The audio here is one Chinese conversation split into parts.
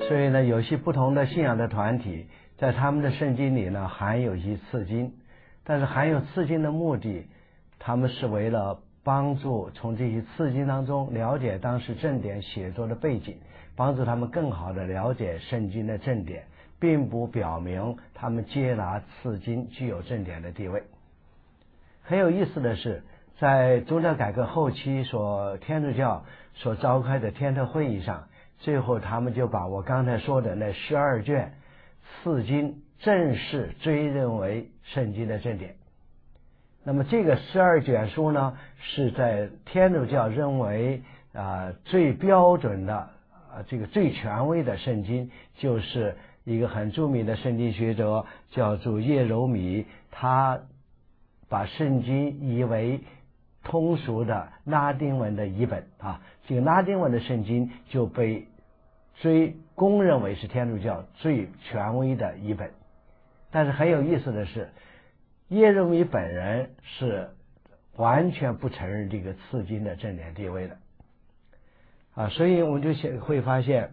所以呢，有些不同的信仰的团体，在他们的圣经里呢，含有一些次经，但是含有次经的目的，他们是为了帮助从这些次经当中了解当时正典写作的背景，帮助他们更好的了解圣经的正典，并不表明他们接纳次经具有正典的地位。很有意思的是，在宗教改革后期天主教所召开的天特会议上，最后他们就把我刚才说的那12卷次经正式追认为圣经的正典。那么这个12卷书呢，是在天主教认为最标准的这个最权威的圣经，就是一个很著名的圣经学者叫做叶柔米，他把圣经译为通俗的拉丁文的译本这个拉丁文的圣经就被公认为是天主教最权威的译本。但是很有意思的是，叶柔米本人是完全不承认这个次经的正典地位的所以我们就会发现，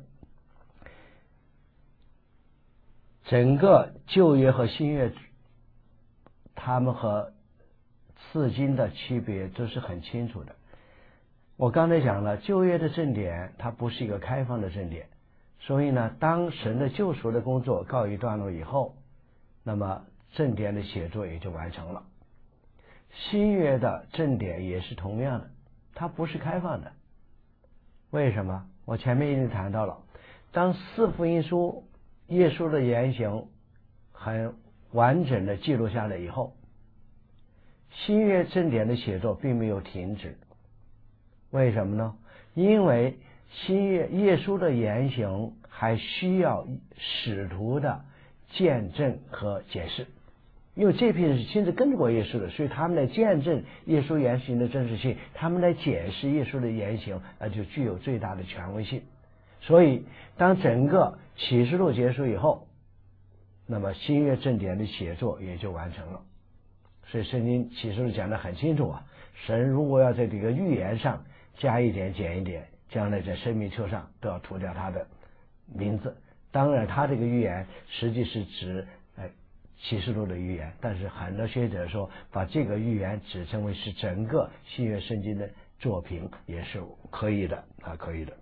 整个旧约和新约他们和次经的区别都是很清楚的。我刚才讲了，旧约的正典它不是一个开放的正典，所以呢，当神的救赎的工作告一段落以后，那么正典的写作也就完成了。新约的正典也是同样的，它不是开放的。为什么？我前面已经谈到了，当四福音书耶稣的言行很完整的记录下来以后，新约正典的写作并没有停止。为什么呢？因为新约耶稣的言行还需要使徒的见证和解释，因为这批人是亲自跟着过耶稣的，所以他们来见证耶稣言行的真实性，他们来解释耶稣的言行，就具有最大的权威性。所以当整个启示录结束以后，那么新约正典的写作也就完成了。所以圣经启示录讲得很清楚神如果要在这个预言上加一点减一点，将来在生命册上都要涂掉他的名字。当然他这个预言实际是指启示录的预言，但是很多学者说把这个预言指称为是整个新约圣经的作品也是可以的可以的。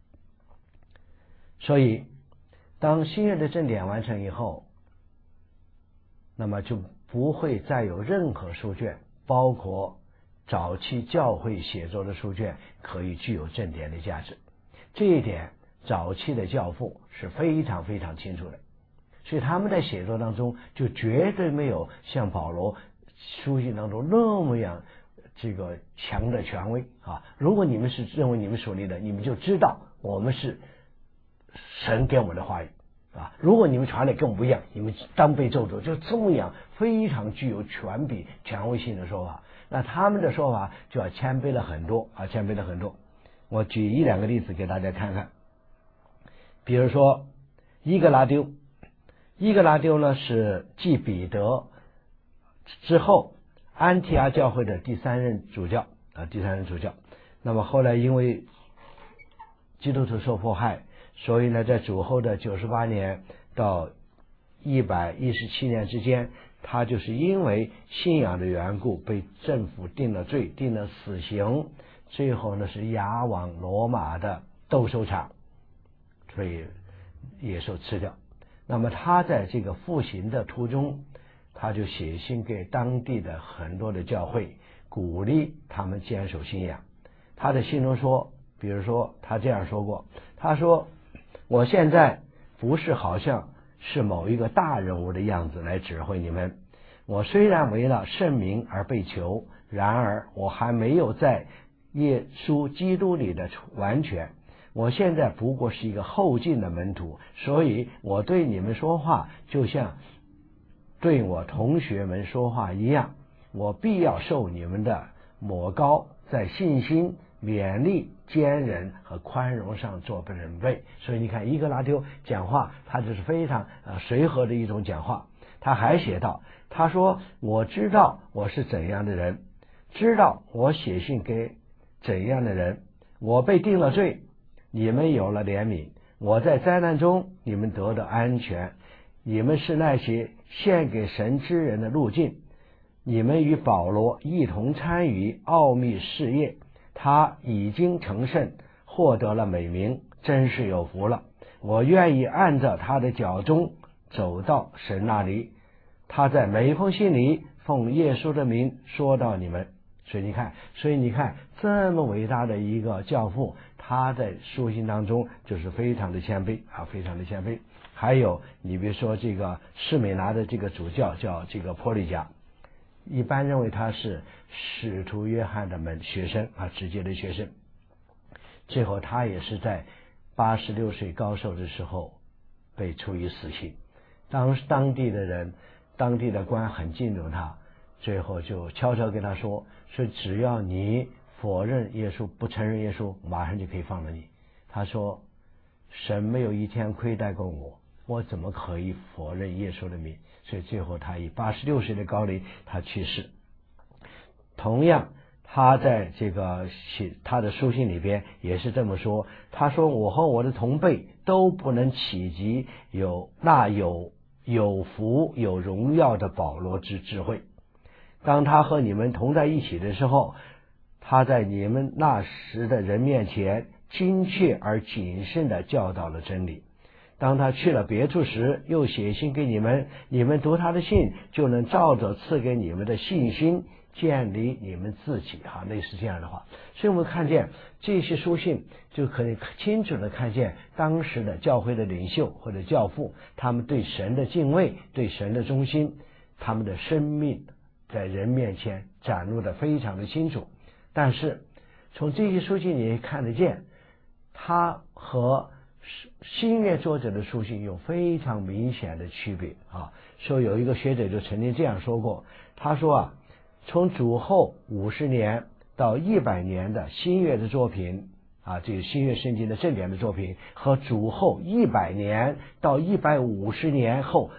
所以当新约的正典完成以后，那么就不会再有任何书卷，包括早期教会写作的书卷，可以具有正典的价值。这一点早期的教父是非常非常清楚的，所以他们在写作当中就绝对没有像保罗书信当中那么样这个强的权威如果你们是认为你们属灵的，你们就知道我们是神给我们的话语如果你们传的跟我们不一样，你们当被咒诅，就这么样非常具有权柄权威性的说法。那他们的说法就要谦卑了很多谦卑了很多。我举一两个例子给大家看看。比如说伊格拉丢呢是继彼得之后安提阿教会的第三任主教。那么后来因为基督徒受迫害，所以呢在主后的98年到117年之间，他就是因为信仰的缘故被政府定了罪，定了死刑，最后呢是押往罗马的斗兽场，所以也受吃掉。那么他在这个服刑的途中，他就写信给当地的很多的教会，鼓励他们坚守信仰。他的信中说，比如说他这样说过，他说我现在不是好像是某一个大人物的样子来指挥你们，我虽然为了圣名而被囚，然而我还没有在耶稣基督里的完全，我现在不过是一个后进的门徒，所以我对你们说话就像对我同学们说话一样，我必要受你们的抹膏，在信心、勉励、坚忍和宽容上做准备。所以你看伊格拉丢讲话，他就是非常随和的一种讲话。他还写道，他说我知道我是怎样的人，知道我写信给怎样的人，我被定了罪，你们有了怜悯， 我在灾难中你们得到安全，你们是那些献给神之人的路径。你们与保罗一同参与奥秘事业，他已经成圣，获得了美名，真是有福了。我愿意按照他的脚中走到神那里。他在每一封信里奉耶稣的名说到你们。所以你看这么伟大的一个教父，他在书信当中就是非常的谦卑啊，非常的谦卑。还有你比如说这个士美拿的这个主教叫这个波利加，一般认为他是使徒约翰的学生啊，直接的学生。最后他也是在86岁高寿的时候被处以死刑。当地的人，当地的官很敬重他，最后就悄悄跟他说只要你否认耶稣，不承认耶稣，马上就可以放了你。他说神没有一天亏待过我怎么可以否认耶稣的名？所以最后他以86岁的高龄他去世。同样他在这个他的书信里边也是这么说，他说我和我的同辈都不能企及有福有荣耀的保罗之智慧。当他和你们同在一起的时候，他在你们那时的人面前精确而谨慎地教导了真理。当他去了别处时，又写信给你们，你们读他的信就能照着赐给你们的信心建立你们自己类似这样的话。所以我们看见这些书信就可以清楚地看见当时的教会的领袖或者教父，他们对神的敬畏，对神的忠心，他们的生命在人面前展露得非常的清楚。但是从这些书信你也看得见，他和新约作者的书信有非常明显的区别说有一个学者就曾经这样说过，他说从主后50年到100年的新约的作品这个新约圣经的正典的作品，和主后100年到150年后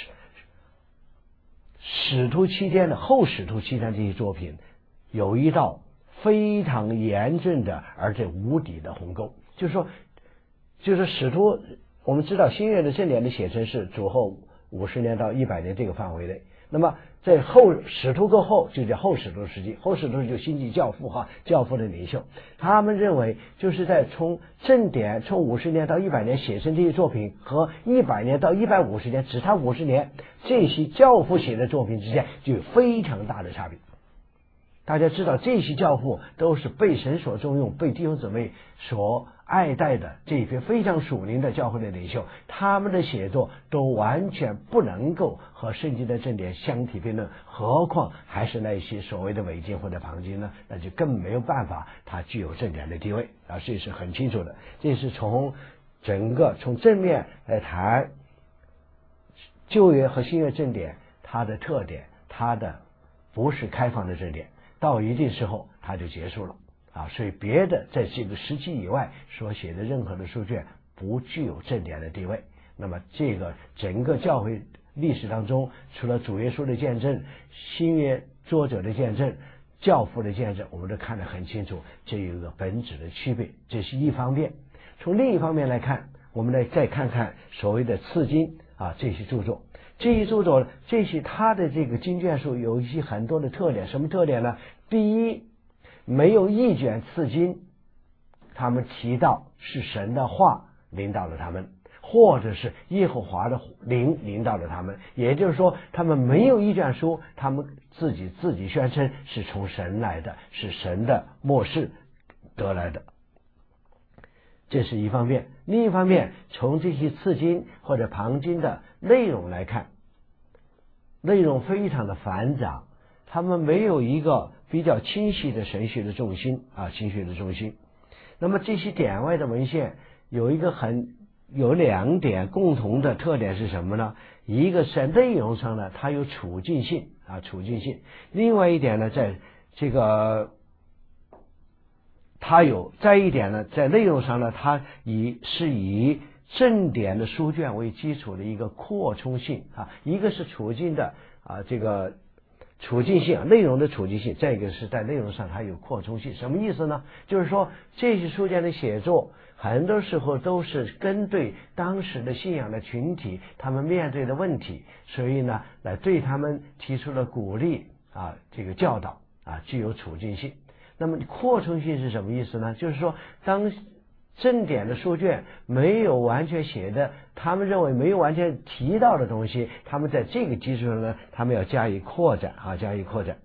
使徒期间的后使徒期间这些作品，有一道非常严峻的而且无底的鸿沟。就是使徒，我们知道新约的正典的写成是主后50年到100年这个范围内，那么在后使徒过后就叫后使徒时期，后使徒就兴起教父教父的领袖，他们认为就是在从正典从50年到100年写成这些作品和100年到150年只差50年这些教父写的作品之间就有非常大的差别。大家知道这些教父都是被神所重用，被弟兄姊妹所爱戴的这些非常属灵的教会的领袖，他们的写作都完全不能够和圣经的正典相提并论，何况还是那些所谓的伪经或者旁经呢？那就更没有办法它具有正典的地位这是很清楚的。这是从正面来谈旧约和新约正典它的特点，它的不是开放的正典，到一定时候它就结束了所以别的在这个时期以外所写的任何的书卷不具有正典的地位。那么这个整个教会历史当中，除了主耶稣的见证，新约作者的见证，教父的见证，我们都看得很清楚，这有一个本质的区别，这是一方面。从另一方面来看，我们来再看看所谓的次经这些著作，这些它的这个经卷数有一些很多的特点。什么特点呢？第一，没有一卷次经他们提到是神的话领导了他们，或者是耶和华的灵领导了他们，也就是说他们没有一卷书他们自己宣称是从神来的，是神的默示得来的，这是一方面。另一方面，从这些次经或者旁经的内容来看，内容非常的繁杂，他们没有一个比较清晰的神学的重心神学的重心。那么这些典外的文献有两点共同的特点是什么呢？一个是在内容上呢，它有处境性。另外一点呢，在这个它有再一点呢，在内容上呢，它以正典的书卷为基础的一个扩充性一个是处境的处境性，内容的处境性，再一个是在内容上它有扩充性。什么意思呢？就是说这些书简的写作很多时候都是针对当时的信仰的群体他们面对的问题，所以呢来对他们提出了鼓励这个教导具有处境性。那么扩充性是什么意思呢？就是说当正典的书卷没有完全写的，他们认为没有完全提到的东西，他们在这个基础上呢，他们要加以扩展加以扩展。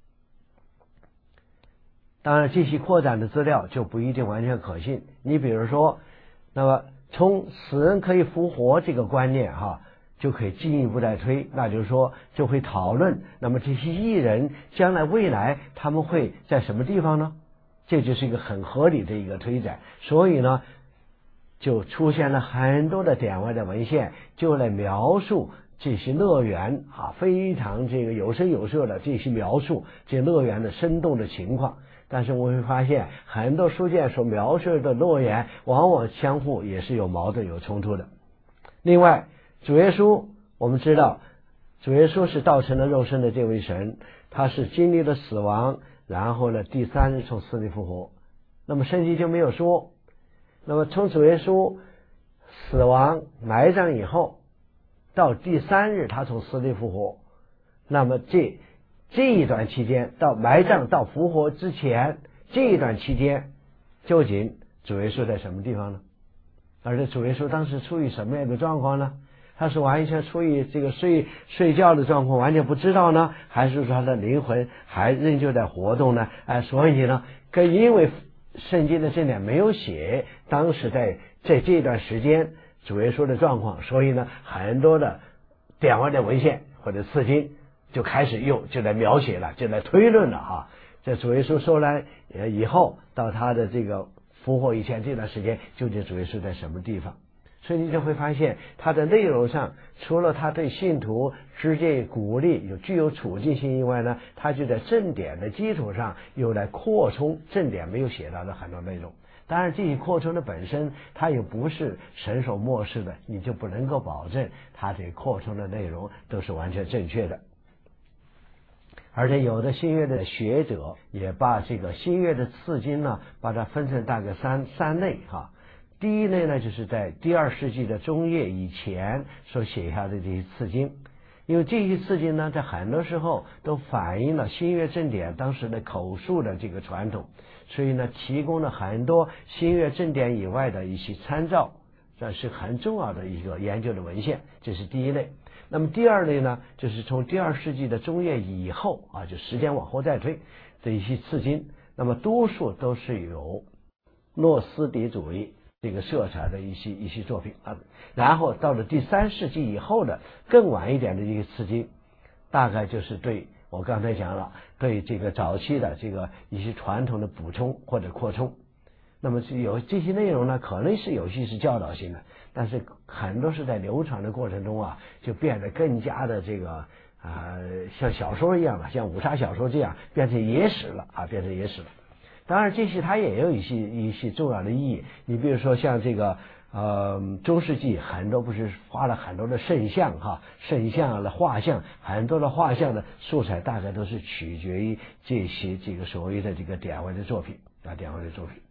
当然这些扩展的资料就不一定完全可信。你比如说，那么从死人可以复活这个观念就可以进一步来推，那就是说就会讨论，那么这些异人将来未来他们会在什么地方呢？这就是一个很合理的一个推展。所以呢就出现了很多的典外的文献，就来描述这些乐园非常这个有声有色的这些描述这乐园的生动的情况。但是我会发现很多书卷所描述的乐园往往相互也是有矛盾有冲突的。另外主耶稣，我们知道主耶稣是道成了肉身的这位神，他是经历了死亡，然后呢第三日从死里复活。那么圣经就没有说，那么从主耶稣死亡埋葬以后到第三日他从死里复活，那么这一段期间到埋葬到复活之前这一段期间，究竟主耶稣在什么地方呢？而且主耶稣当时处于什么样的状况呢？他是完全处于这个睡觉的状况，完全不知道呢，还是说他的灵魂还仍旧在活动呢？所以呢因为圣经的这点没有写当时在这段时间主耶稣的状况，所以呢很多的典外的文献或者次经就开始就来描写了，就来推论了这主耶稣受难以后到他的这个复活以前这段时间，究竟主耶稣在什么地方？所以你就会发现它的内容上，除了他对信徒之间鼓励具有处境性以外呢，他就在正典的基础上又来扩充正典没有写到的很多内容。当然这些扩充的本身它又不是神所漠视的，你就不能够保证它这扩充的内容都是完全正确的。而且有的新约的学者也把这个新约的次经呢把它分成大概三类第一类呢就是在第2世纪的中叶以前所写下的这些次经，因为这些次经呢在很多时候都反映了新约正典当时的口述的这个传统，所以呢提供了很多新约正典以外的一些参照，这是很重要的一个研究的文献，这是第一类。那么第二类呢就是从第2世纪的中叶以后就时间往后再推的一些次经，那么多数都是有诺斯底主义这个色彩的一些作品然后到了第3世纪以后的更晚一点的一个次经，大概就是对我刚才讲了对这个早期的这个一些传统的补充或者扩充。那么有这些内容呢可能是有些是教导性的，但是很多是在流传的过程中就变得更加的这个像小说一样的，像武侠小说这样变成野史了变成野史了。当然这些它也有一些重要的意义，你比如说像这个中世纪很多不是画了很多的圣像圣像的画像，很多的画像的素材大概都是取决于这些这个所谓的这个典外的作品典外的作品。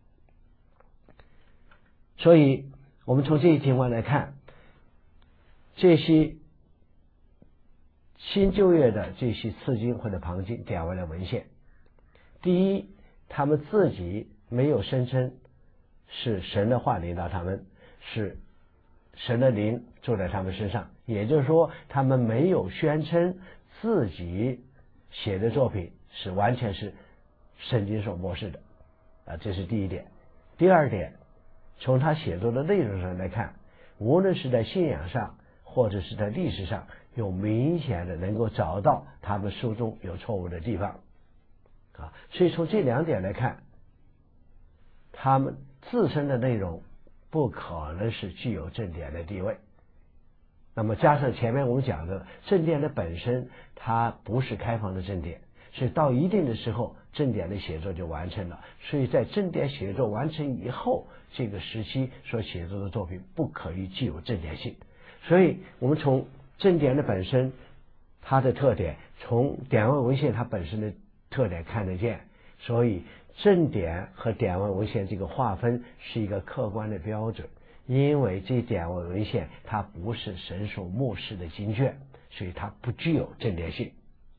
所以我们从这一情况来看，这些新旧约的这些次经或者旁经典外的文献，第一他们自己没有声称是神的话领导他们，是神的灵住在他们身上，也就是说他们没有宣称自己写的作品是完全是圣经所漠视的这是第一点。第二点，从他写作的内容上来看，无论是在信仰上或者是在历史上，有明显的能够找到他们书中有错误的地方所以从这两点来看，他们自身的内容不可能是具有正典的地位。那么加上前面我们讲的正典的本身它不是开放的正典，所以到一定的时候正典的写作就完成了，所以在正典写作完成以后，这个时期所写作的作品不可以具有正典性。所以我们从正典的本身它的特点从典外文献它本身的特点看得见，所以正典和典外文献这个划分是一个客观的标准。因为这典外文献它不是神所默示的经卷，所以它不具有正典性。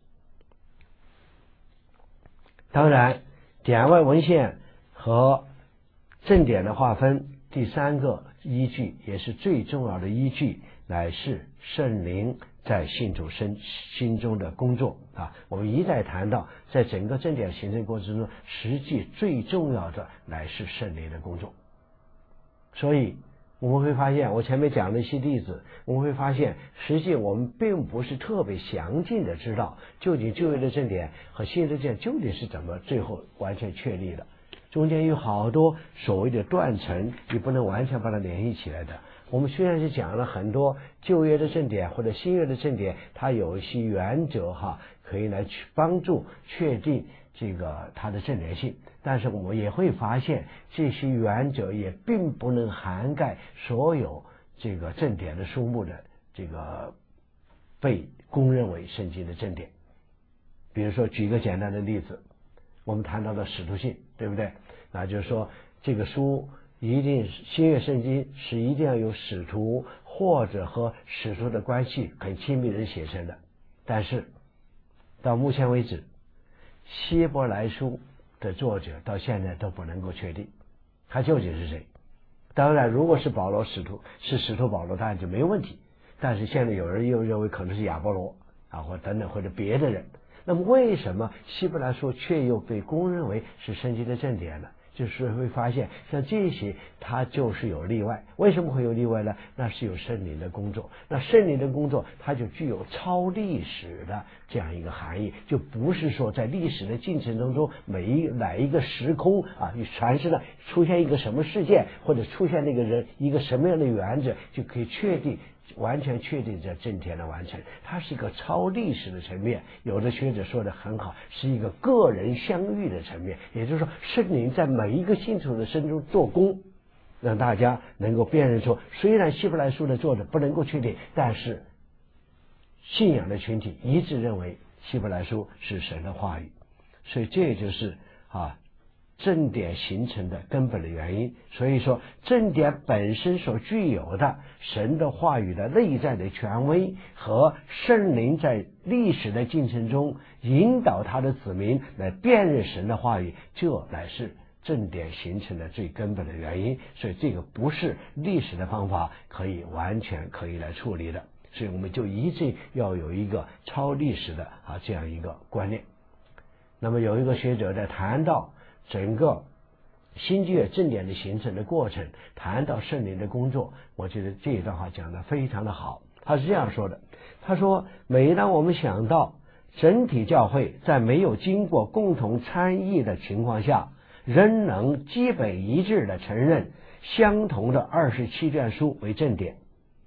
当然，典外文献和正典的划分，第三个依据也是最重要的依据，乃是圣灵在信徒心中的工作啊。我们一再谈到，在整个正典形成过程中，实际最重要的乃是圣灵的工作。所以我们会发现，我前面讲了一些例子，我们会发现实际我们并不是特别详尽的知道究竟旧约的正典和新约的正典究竟是怎么最后完全确立的，中间有好多所谓的断层，你不能完全把它联系起来的。我们虽然是讲了很多旧约的正典或者新约的正典，它有一些原则可以来去帮助确定这个它的正典性，但是我们也会发现这些原则也并不能涵盖所有这个正典的书目的这个被公认为圣经的正典。比如说举一个简单的例子，我们谈到了使徒信，对不对？那就是说这个书一定新约圣经是一定要有使徒或者和使徒的关系很亲密的人写成的，但是到目前为止希伯来书的作者到现在都不能够确定他究竟是谁。当然如果是保罗使徒，是使徒保罗当然就没有问题，但是现在有人又认为可能是亚波罗或等等或者别的人。那么为什么希伯来书却又被公认为是圣经的正典呢？就是会发现像这些它就是有例外。为什么会有例外呢？那是有圣灵的工作，那圣灵的工作它就具有超历史的这样一个含义，就不是说在历史的进程当中哪一个时空传世的出现一个什么事件，或者出现那个人一个什么样的原则，就可以完全确定这正典的完成。它是一个超历史的层面，有的学者说的很好，是一个个人相遇的层面，也就是说圣灵在每一个信徒的身中做工，让大家能够辨认出，虽然希伯来书的作者不能够确定，但是信仰的群体一致认为希伯来书是神的话语。所以这也就是正典形成的根本的原因。所以说正典本身所具有的神的话语的内在的权威，和圣灵在历史的进程中引导他的子民来辨认神的话语，这乃是正典形成的最根本的原因。所以这个不是历史的方法完全可以来处理的，所以我们就一直要有一个超历史的这样一个观念。那么有一个学者在谈到整个新约正典的形成的过程，谈到圣灵的工作，我觉得这一段话讲得非常的好。他是这样说的，他说每当我们想到整体教会在没有经过共同参议的情况下仍能基本一致的承认相同的27卷书为正典，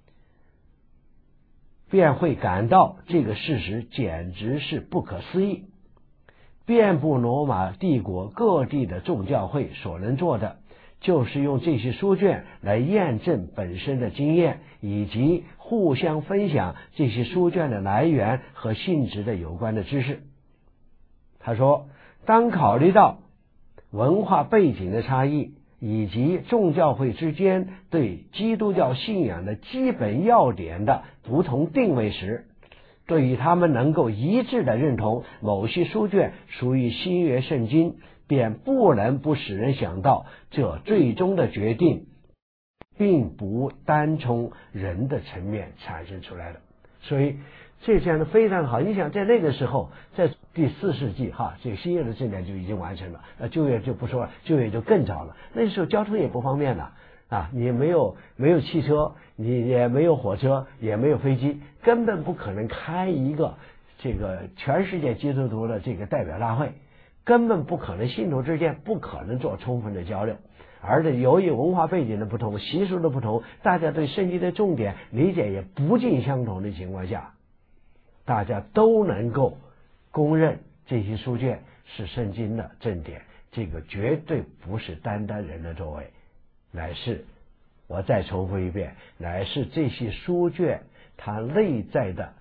便会感到这个事实简直是不可思议。遍布罗马帝国各地的众教会所能做的，就是用这些书卷来验证本身的经验，以及互相分享这些书卷的来源和性质的有关的知识。他说，当考虑到文化背景的差异，以及众教会之间对基督教信仰的基本要点的不同定位时，对于他们能够一致的认同某些书卷属于新约圣经，便不能不使人想到，这最终的决定并不单从人的层面产生出来的。所以这讲的非常好。你想在那个时候，在第4世纪这个新约的正典就已经完成了，旧约就不说了，旧约就更早了。那时候交通也不方便了你没有汽车，你也没有火车，也没有飞机，根本不可能开一个这个全世界基督徒的这个代表大会，根本不可能，信徒之间不可能做充分的交流。而且由于文化背景的不同，习俗的不同，大家对圣经的重点理解也不尽相同的情况下，大家都能够公认这些书卷是圣经的正典，这个绝对不是单单人的作为，乃是，我再重复一遍，乃是这些书卷它内在的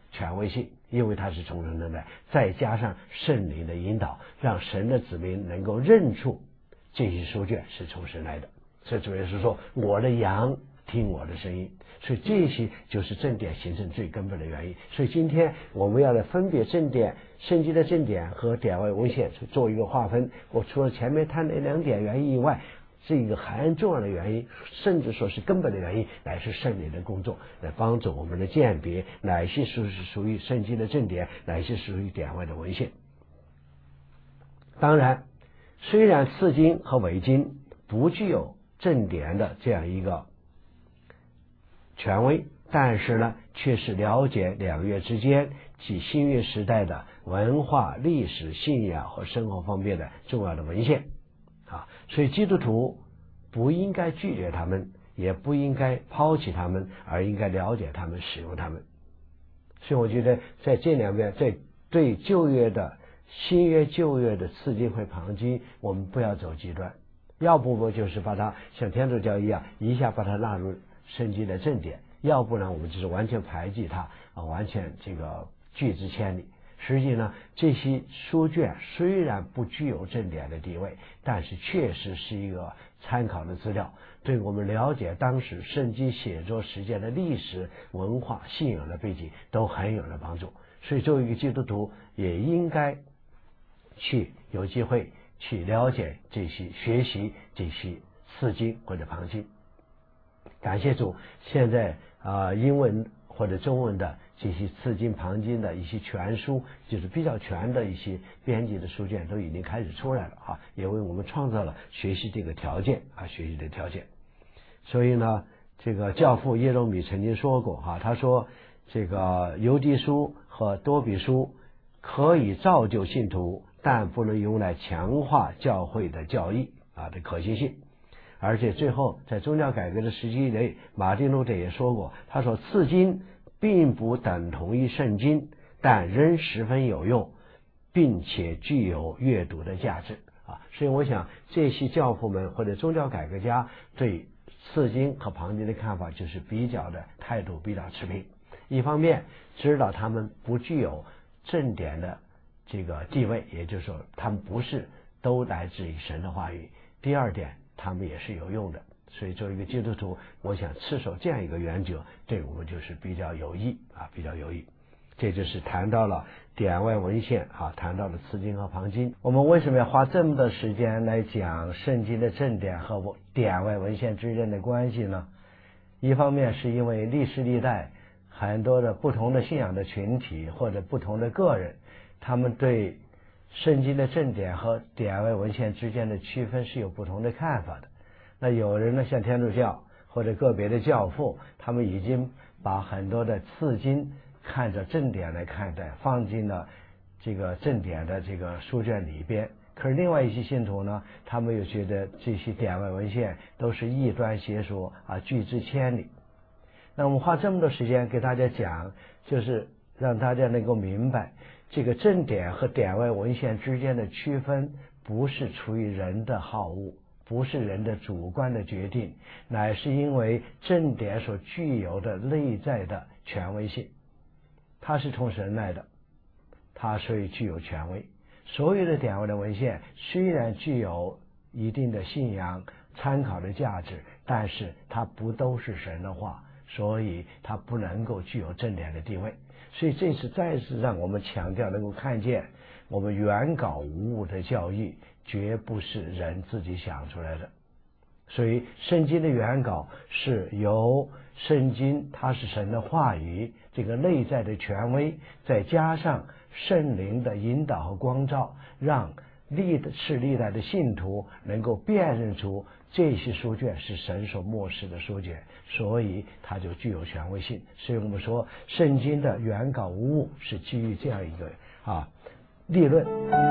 权威性，因为它是从神而来，再加上圣灵的引导，让神的子民能够认出这些书卷是从神来的。所以主耶稣说，我的羊听我的声音。所以这些就是正典形成最根本的原因。所以今天我们要来分别正典、圣经的正典和典外文献做一个划分。我除了前面谈的2点原因以外，这个还重要的原因，甚至说是根本的原因，乃是圣灵的工作，来帮助我们的鉴别哪些书是属于圣经的正典，哪些属于典外的文献。当然，虽然次经和伪经不具有正典的这样一个权威，但是呢，却是了解两约之间及新约时代的文化、历史、信仰和生活方面的重要的文献啊。所以基督徒不应该拒绝他们，也不应该抛弃他们，而应该了解他们，使用他们。所以我觉得在这两边，在对旧约的新约、旧约的次经和旁经，我们不要走极端，要不就是把它像天主教一样，一下把它纳入圣经的正典，要不然我们就是完全排挤它完全这个拒之千里。实际呢，这些书卷虽然不具有正典的地位，但是确实是一个参考的资料，对我们了解当时圣经写作时间的历史、文化、信仰的背景都很有了帮助。所以作为一个基督徒，也应该去有机会去了解这些、学习这些次经或者旁经。感谢主，现在英文或者中文的这些次经旁经的一些全书，就是比较全的一些编辑的书卷都已经开始出来了也为我们创造了学习这个条件学习的条件。所以呢，这个教父耶柔米曾经说过他说这个犹地书和多比书可以造就信徒，但不能用来强化教会的教义的可行性。而且最后在宗教改革的时期内，马丁路德也说过，他说次经并不等同于圣经，但仍十分有用，并且具有阅读的价值所以我想这些教父们或者宗教改革家对次经和旁经的看法就是比较的态度比较持平。一方面知道他们不具有正典的这个地位，也就是说他们不是都来自于神的话语。第二点，他们也是有用的。所以作为一个基督徒，我想持守这样一个原则，对我们就是比较有益比较有益。这就是谈到了典外文献谈到了次经和旁经。我们为什么要花这么多时间来讲圣经的正典和典外文献之间的关系呢？一方面是因为历史历代很多的不同的信仰的群体或者不同的个人，他们对圣经的正典和典外文献之间的区分是有不同的看法的。那有人呢，像天主教或者个别的教父，他们已经把很多的次经看着正典来看待，放进了这个正典的这个书卷里边。可是另外一些信徒呢，他们又觉得这些典外文献都是异端邪说拒之千里。那我们花这么多时间给大家讲，就是让大家能够明白，这个正典和典外文献之间的区分不是出于人的好恶，不是人的主观的决定，乃是因为正典所具有的内在的权威性，它是从神来的，它所以具有权威。所有的典外的文献虽然具有一定的信仰参考的价值，但是它不都是神的话，所以它不能够具有正典的地位。所以这次再次让我们强调，能够看见我们原稿无误的教义绝不是人自己想出来的。所以圣经的原稿是由圣经，它是神的话语，这个内在的权威，再加上圣灵的引导和光照，让历代的信徒能够辨认出这些书卷是神所默示的书卷，所以它就具有权威性。所以我们说圣经的原稿无误是基于这样一个理论。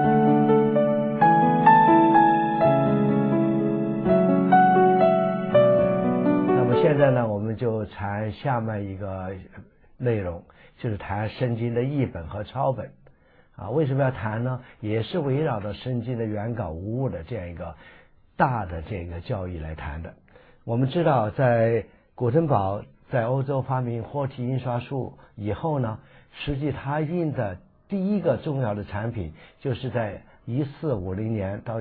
那么现在呢，我们就谈下面一个内容，就是谈圣经的译本和抄本为什么要谈呢？也是围绕着圣经的原稿无误的这样一个大的这个教义来谈的。我们知道在古腾堡在欧洲发明活体印刷术以后呢，实际他印的第一个重要的产品就是在1450年到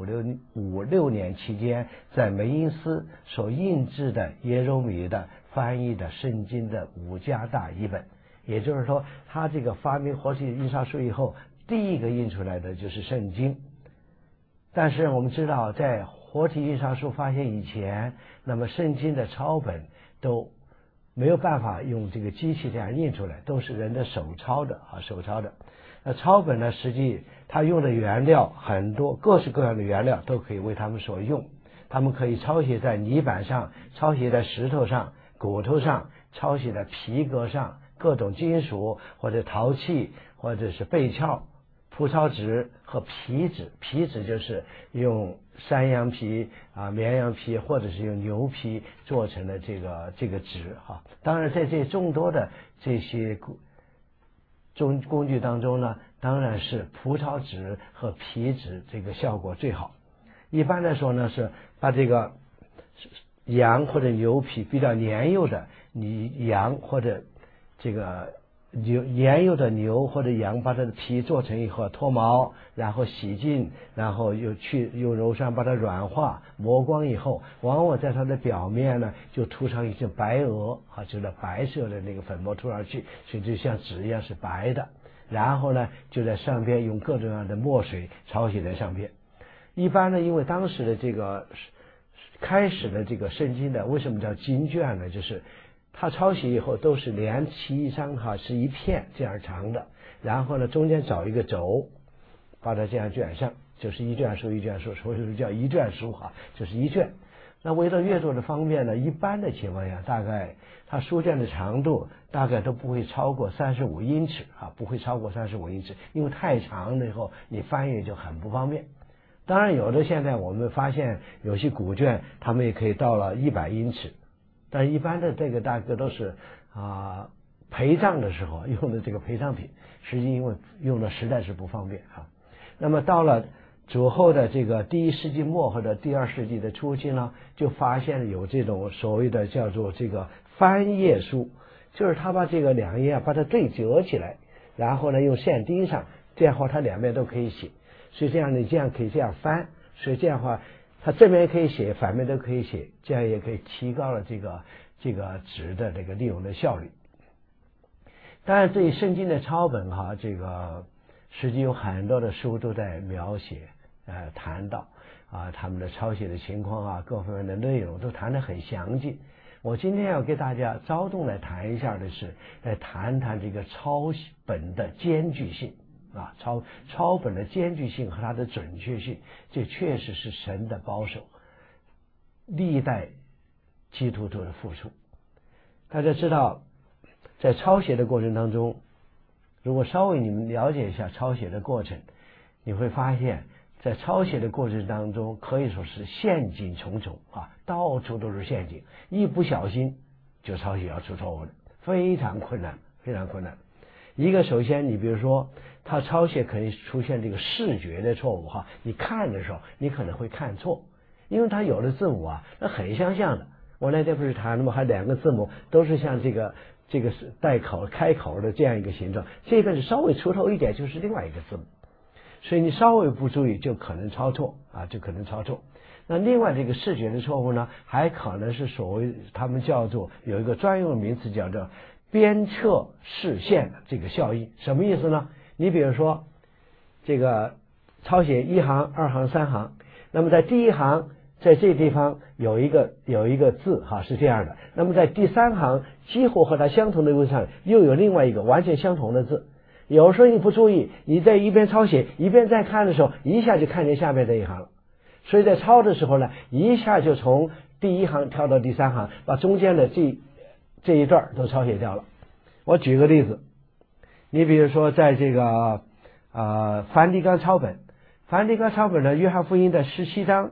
1456年期间，在梅因斯所印制的耶柔米的翻译的圣经的5家大译本。也就是说，他这个发明活体印刷术以后，第一个印出来的就是圣经。但是我们知道，在活体印刷术发现以前，那么圣经的抄本都没有办法用这个机器这样印出来，都是人的手抄的。那抄本呢，实际它用的原料很多，各式各样的原料都可以为他们所用。他们可以抄写在泥板上，抄写在石头上、骨头上，抄写在皮革上，各种金属或者陶器或者是贝壳、蒲草纸和皮纸。皮纸就是用山羊皮绵羊皮或者是用牛皮做成的这个纸当然在这众多的这些工具当中呢，当然是蒲草纸和皮纸这个效果最好。一般来说呢，是把这个羊或者牛皮比较粘幼的羊或者这个粘幼的牛或者羊，把它的皮做成以后脱毛，然后洗净，然后用柔砂把它软化磨光以后，往往在它的表面呢就涂上一层白鹅就是白色的那个粉末涂上去，所以就像纸一样是白的。然后呢就在上边用各种各样的墨水抄写在上边。一般呢，因为当时的这个开始的这个圣经的为什么叫经卷呢，就是它抄写以后都是连齐一张是一片这样长的，然后呢中间找一个轴把它这样卷上，就是一卷书，所以叫一卷书就是一卷。那为了阅读的方便呢，一般的情况下大概它书卷的长度大概都不会超过35英尺不会超过35英尺，因为太长了以后你翻阅就很不方便。当然有的现在我们发现有些古卷他们也可以到了100英尺，但一般的这个大概都是陪葬的时候用的这个陪葬品，实际因为用的实在是不方便那么到了主后的这个第1世纪末或者第2世纪的初期呢，就发现有这种所谓的叫做这个翻页书，就是他把这个2页把它对折起来，然后呢用线钉上，这样的话它两边都可以写，所以这样你这样可以这样翻，所以这样的话它正面可以写，反面都可以写，这样也可以提高了这个纸的这个利用的效率。当然对于圣经的抄本这个实际有很多的书都在描写谈到他们的抄写的情况各方面的内容都谈得很详尽。我今天要给大家着重来谈一下的是来谈这个抄本的艰巨性抄本的艰巨性和它的准确性，这确实是神的保守，历代基督徒的付出。大家知道在抄写的过程当中，如果稍微你们了解一下抄写的过程，你会发现在抄写的过程当中可以说是陷阱重重到处都是陷阱，一不小心就抄写要出错误的，非常困难。一个首先你比如说它抄写可以出现这个视觉的错误你看的时候你可能会看错，因为它有的字母那很相像的。我那天不是谈了吗？还2个字母都是像这个是带口开口的这样一个形状，这个是稍微出头一点就是另外一个字母，所以你稍微不注意就可能抄错那另外这个视觉的错误呢，还可能是所谓他们叫做有一个专用名词叫做鞭策视线的这个效应。什么意思呢？你比如说这个抄写1行2行3行，那么在第1行在这地方有一个字是这样的，那么在第3行几乎和它相同的位置上又有另外一个完全相同的字，有时候你不注意，你在一边抄写一边在看的时候，一下就看见下面这一行了，所以在抄的时候呢，一下就从第1行跳到第3行，把中间的这一段都抄写掉了。我举个例子，你比如说在这个梵蒂冈抄本的约翰福音的17章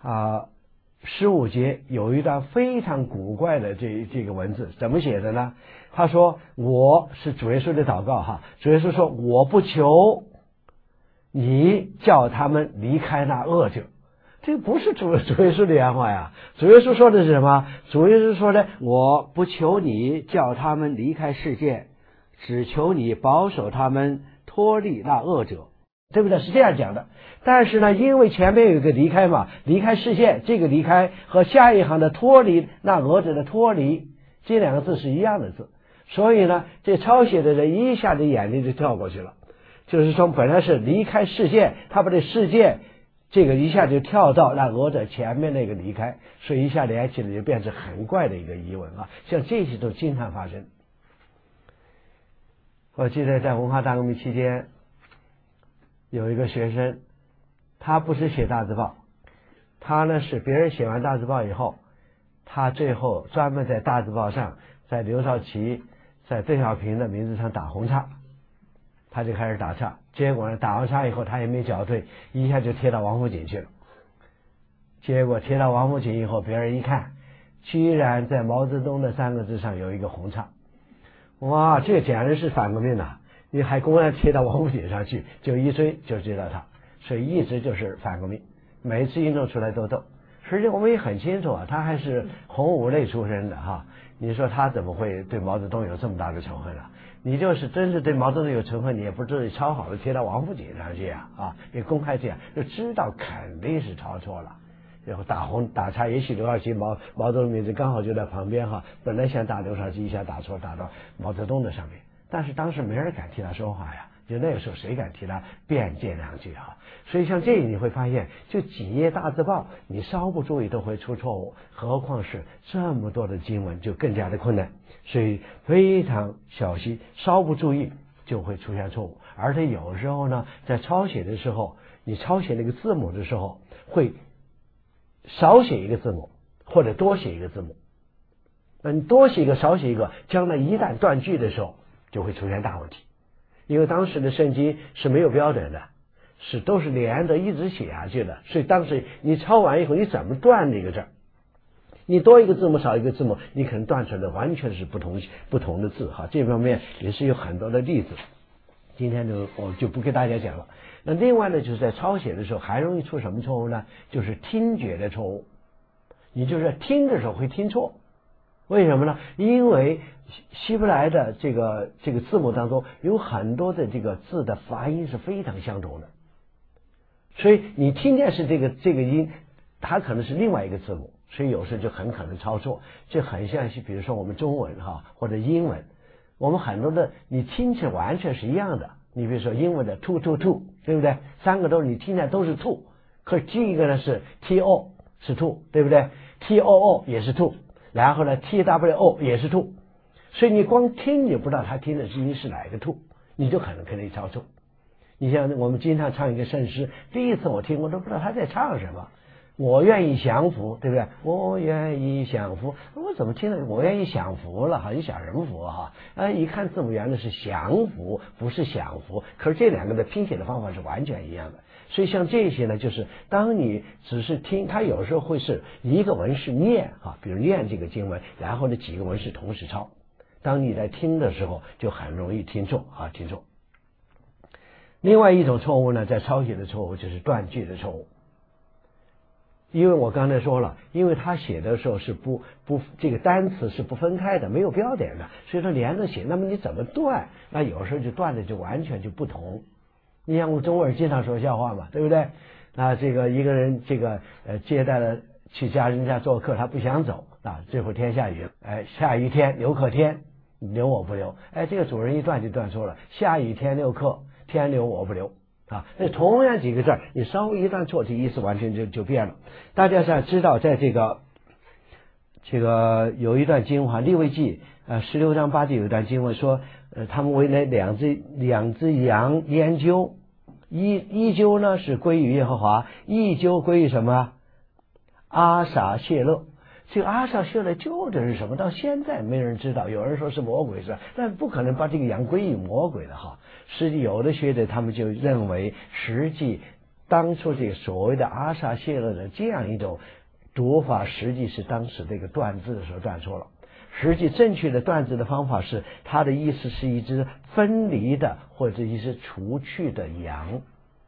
15节有一段非常古怪的这个文字，怎么写的呢？他说我是主耶稣的祷告主耶稣说我不求你叫他们离开那恶者， 这不是主耶稣的原话呀。主耶稣说的是什么？主耶稣说的，我不求你叫他们离开世界，只求你保守他们脱离那恶者，对不对？是这样讲的。但是呢，因为前面有一个离开嘛，离开世界，这个离开和下一行的脱离那恶者的脱离，这两个字是一样的字，所以呢，这抄写的人一下子眼睛就跳过去了。就是说本来是离开世界，他把这世界这个一下就跳到那恶者前面那个离开，所以一下连起来就变成很怪的一个疑问啊。像这些都经常发生。我记得在文化大革命期间，有一个学生，他不是写大字报，他呢是别人写完大字报以后，他最后专门在大字报上，在刘少奇、在邓小平的名字上打红叉。他就开始打岔，结果呢，打完岔以后他也没搅对，一下就贴到王府井去了。结果贴到王府井以后，别人一看，居然在毛泽东的3个字上有一个红叉，哇，这简直是反革命呐！你还公然贴到王府井上去，就一追就知道他，所以一直就是反革命，每一次运动出来都斗。实际我们也很清楚啊，他还是红五类出身的哈，你说他怎么会对毛泽东有这么大的仇恨啊？你就是真是对毛泽东有仇恨，你也不至于抄好了贴到王府井上去啊，也公开这样，就知道肯定是抄错了，然后打岔，也许刘少奇毛泽东名字刚好就在旁边哈，本来想打刘少奇，一下打错，打到毛泽东的上面，但是当时没人敢替他说话呀，就那个时候谁敢替他辩解两句啊？所以像这你会发现，就几页大字报，你稍不注意都会出错误，何况是这么多的经文，就更加的困难。所以非常小心，稍不注意就会出现错误。而且有时候呢，在抄写的时候，你抄写那个字母的时候，会少写一个字母，或者多写一个字母。那你多写一个少写一个，将来一旦断句的时候，就会出现大问题。因为当时的圣经是没有标准的，都是连着一直写下去的，所以当时你抄完以后，你怎么断这个字？你多一个字母少一个字母，你可能断出来的完全是不同的字哈。这方面也是有很多的例子，今天我就不给大家讲了。那另外呢，就是在抄写的时候还容易出什么错误呢？就是听觉的错误。你就是听的时候会听错，为什么呢？因为希伯来的这个字母当中有很多的这个字的发音是非常相同的，所以你听见是这个音，它可能是另外一个字母。所以有时就很可能抄错，这很像是比如说我们中文哈或者英文，我们很多的你听起来完全是一样的。你比如说英文的 to， 对不对？3个都你听起来都是 to， 可是第一个呢是 to 是 to， 对不对？ too 也是 to， 然后呢 two 也是 to， 所以你光听你不知道他听的音是哪一个 to， 你就可能抄错。你像我们经常唱一个圣诗，第一次我听我都不知道他在唱什么。我愿意降服，对不对？我愿意降服，我怎么听了我愿意享福了？好像享什么福哈？一看字母原来是降服，不是享福。可是这两个的拼写的方法是完全一样的。所以像这些呢，就是当你只是听，它有时候会是一个文式念啊，比如念这个经文，然后呢几个文式同时抄。当你在听的时候，就很容易听错。另外一种错误呢，在抄写的错误就是断句的错误。因为我刚才说了，因为他写的时候是不这个单词是不分开的，没有标点的，所以说连着写，那么你怎么断？那有时候就断的就完全就不同。你像我们中国人经常说笑话嘛，对不对？那这个一个人接待了去人家做客，他不想走啊，最后天下雨，下雨天留客天，留我不留，这个主人一断就断错了，下雨天留客，天留我不留。那同样几个字，你稍微一断错，这意思完全就变了。大家想知道，在这个有一段经文哈，利未记16章8节有一段经文说，他们为那两只羊研究，一究呢是归于耶和华，一究归于什么？阿撒谢勒。这个阿撒谢勒究竟是什么？到现在没人知道，有人说是魔鬼是，但不可能把这个羊归于魔鬼的哈。实际有的学者他们就认为，实际当初这个所谓的阿撒谢勒的这样一种读法，实际是当时这个断字的时候断错了。实际正确的断字的方法是，它的意思是一只分离的或者一只除去的羊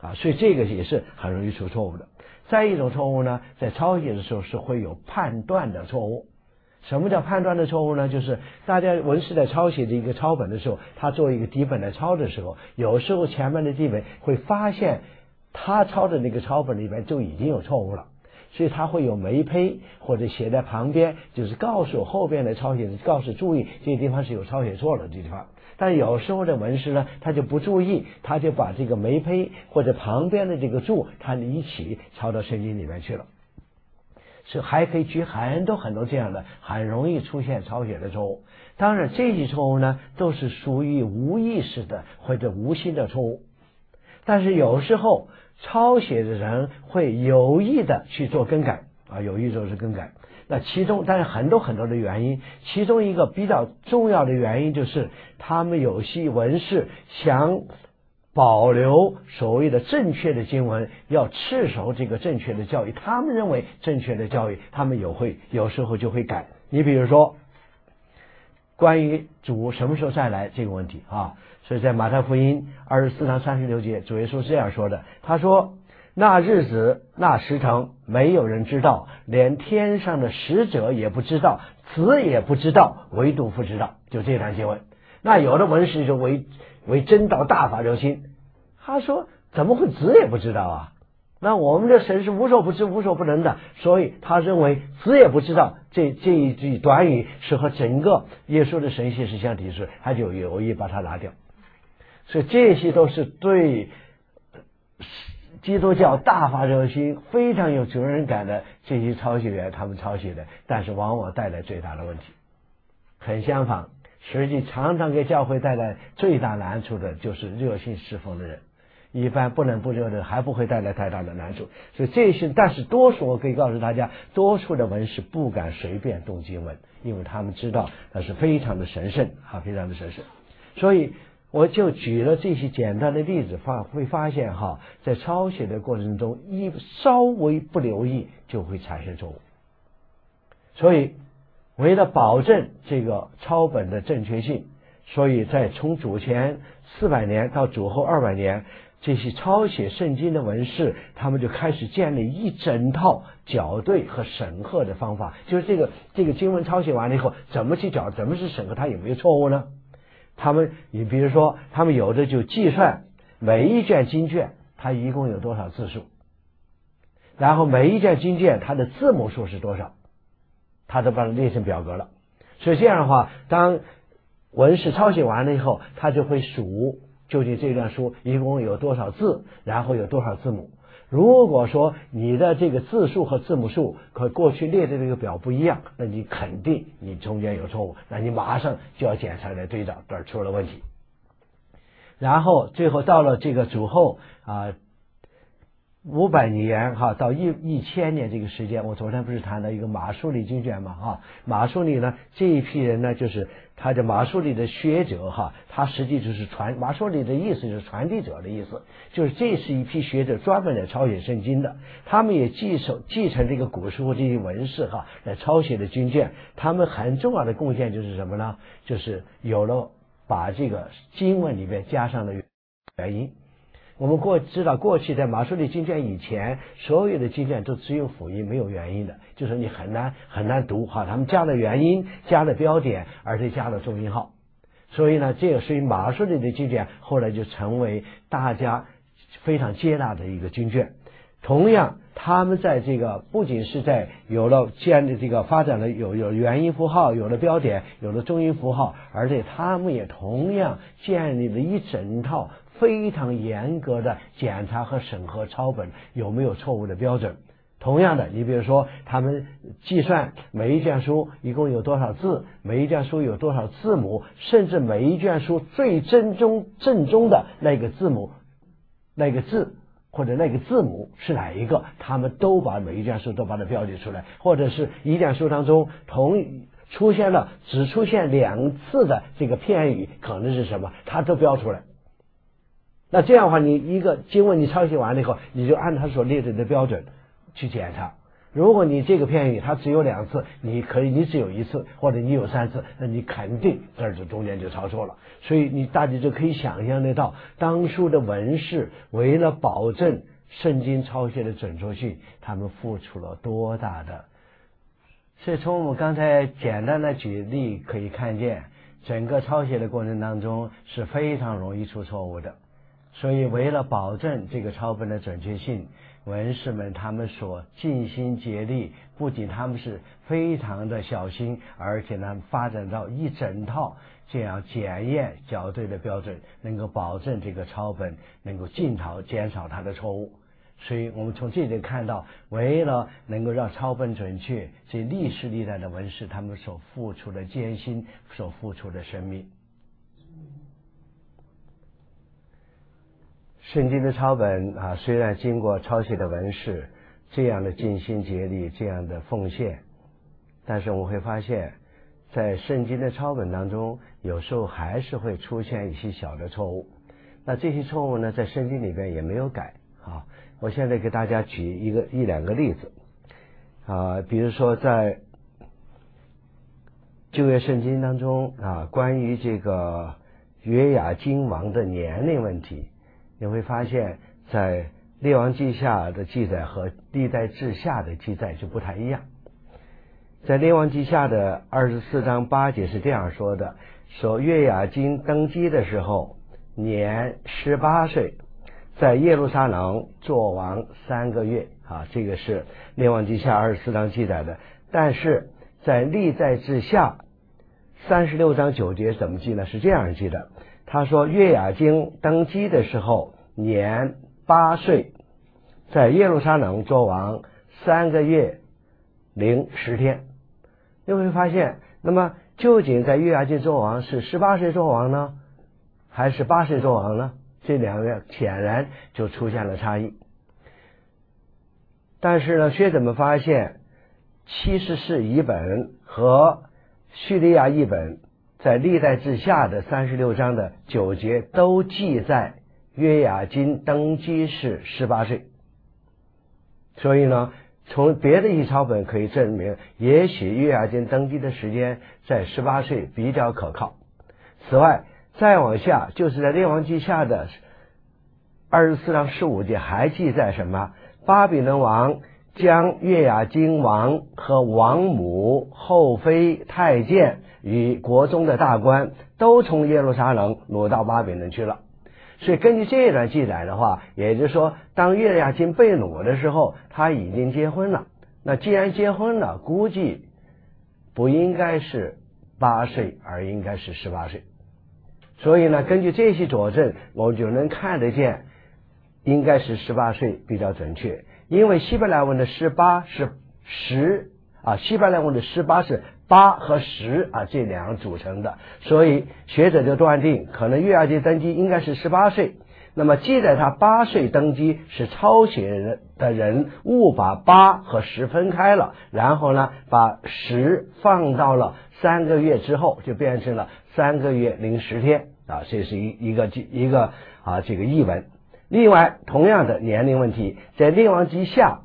所以这个也是很容易出错误的。再一种错误呢，在抄写的时候是会有判断的错误。什么叫判断的错误呢？就是大家文士在抄写的一个抄本的时候，他做一个底本来抄的时候，有时候前面的底本会发现他抄的那个抄本里边就已经有错误了，所以他会有眉胚或者写在旁边，就是告诉后边的抄写人，告诉注意这个地方是有抄写错了这地方。但有时候的文士呢，他就不注意，他就把这个眉胚或者旁边的这个注，他一起抄到圣经里面去了。是还可以举很多这样的很容易出现抄写的错误。当然这些错误呢都是属于无意识的或者无心的错误，但是有时候抄写的人会有意的去做更改有意做是更改。那其中当然很多的原因，其中一个比较重要的原因就是他们有些文士想保留所谓的正确的经文，要持守这个正确的教义，他们认为正确的教义，他们有时候就会改。你比如说关于主什么时候再来这个问题所以在马太福音24章36节，主耶稣是这样说的，他说那日子那时辰没有人知道，连天上的使者也不知道，子也不知道，唯独父知道。就这段经文。那有的文士就为真道大发热心，他说怎么会子也不知道那我们的神是无所不知无所不能的，所以他认为子也不知道这一句短语是和整个耶稣的神性是相抵触，他就有意把它拿掉。所以这些都是对基督教大发热心非常有责任感的这些抄写员他们抄写的，但是往往带来最大的问题。很相反，实际常常给教会带来最大难处的就是热心侍奉的人，一般不冷不热的还不会带来太大的难处。所以这些，但是多数我可以告诉大家，多数的文士不敢随便动经文，因为他们知道那是非常的神圣非常的神圣。所以我就举了这些简单的例子，会发现在抄写的过程中稍微不留意就会产生错误。所以为了保证这个抄本的正确性，所以在从主前400年到主后200年，这些抄写圣经的文士他们就开始建立一整套校对和审核的方法，就是这个经文抄写完了以后怎么去校，怎么去审核它有没有错误呢？你比如说他们有的就计算每一卷经卷它一共有多少字数，然后每一卷经卷它的字母数是多少，他都把它列成表格了。所以这样的话，当文士抄写完了以后，他就会数究竟这段书一共有多少字，然后有多少字母。如果说你的这个字数和字母数和过去列的这个表不一样，那你肯定你中间有错误，那你马上就要检查来对照，这儿出了问题。然后最后到了这个主后500年到1000年这个时间，我昨天不是谈了一个马书里经卷嘛马书里呢这一批人呢，就是他的马书里的学者他实际就是马书里的意思就是传递者的意思，就是这是一批学者专门来抄写圣经的，他们也继承这个古时候这些文士来抄写的经卷。他们很重要的贡献就是什么呢？就是有了把这个经文里面加上了原因。我们知道过去在马书里经卷以前，所有的经卷都只有辅音没有原因的，就是你很难读他们加了原因，加了标点，而且加了重音号。所以呢，这个所以马书里的经卷后来就成为大家非常接纳的一个经卷。同样他们在这个不仅是在有了建立这个发展了有元音符号，有了标点，有了重音符号，而且他们也同样建立了一整套非常严格的检查和审核抄本有没有错误的标准。同样的，你比如说他们计算每一卷书一共有多少字，每一卷书有多少字母，甚至每一卷书最正宗的那个字母那个字或者那个字母是哪一个，他们都把每一卷书都把它标记出来，或者是一卷书当中只出现2次的这个片语可能是什么，他都标出来。那这样的话，你一个经文你抄写完了以后，你就按他所列的标准去检查。 如果你这个片语它只有2次，你只有1次，或者你有3次，那你肯定这儿就中间就抄错了。所以你大家就可以想象得到，当初的文士为了保证圣经抄写的准确性，他们付出了多大的。所以从我们刚才简单的举例可以看见，整个抄写的过程当中是非常容易出错误的。所以为了保证这个抄本的准确性，文士们他们所尽心竭力，不仅他们是非常的小心，而且呢发展到一整套这样检验校对的标准，能够保证这个抄本能够减少它的错误。所以我们从这里看到，为了能够让抄本准确，这历世历代的文士他们所付出的艰辛，所付出的生命。圣经的抄本虽然经过抄写的文士这样的尽心竭力，这样的奉献，但是我们会发现，在圣经的抄本当中，有时候还是会出现一些小的错误。那这些错误呢，在圣经里边也没有改。我现在给大家举一两个例子比如说在旧约圣经当中关于这个约雅斤王的年龄问题，你会发现在列王记下的记载和历代志下的记载就不太一样。在列王记下的24章8节是这样说的，说约雅斤登基的时候年18岁，在耶路撒冷做王3个月这个是列王记下24章记载的。但是在历代志下36章9节怎么记呢？是这样记的，他说约雅斤登基的时候年8岁，在耶路撒冷做王3个月零10天。你会发现，那么究竟在约雅斤做王是18岁做王呢，还是8岁做王呢？这两个显然就出现了差异。但是呢，学者们发现七十士译本和叙利亚译本在历代志下的36章的9节都记载约雅斤登基是18岁。所以呢，从别的译抄本可以证明，也许约雅斤登基的时间在18岁比较可靠。此外，再往下就是在列王记下的24章15节还记载什么？巴比伦王将约雅斤王和王母、后妃、太监与国中的大官都从耶路撒冷掳到巴比伦去了。所以根据这一段记载的话，也就是说，当约雅斤被掳的时候，他已经结婚了。那既然结婚了，估计不应该是8岁，而应该是18岁。所以呢，根据这些佐证，我就能看得见应该是18岁比较准确。因为希伯来文的18是10希伯来文的18是8和10这两个组成的，所以学者就断定可能约雅斤登基应该是18岁。那么记载他8岁登基是抄写的人误把8和10分开了，然后呢把10放到了3个月之后，就变成了3个月零10天这是一个这个译文。另外同样的年龄问题，在列王记下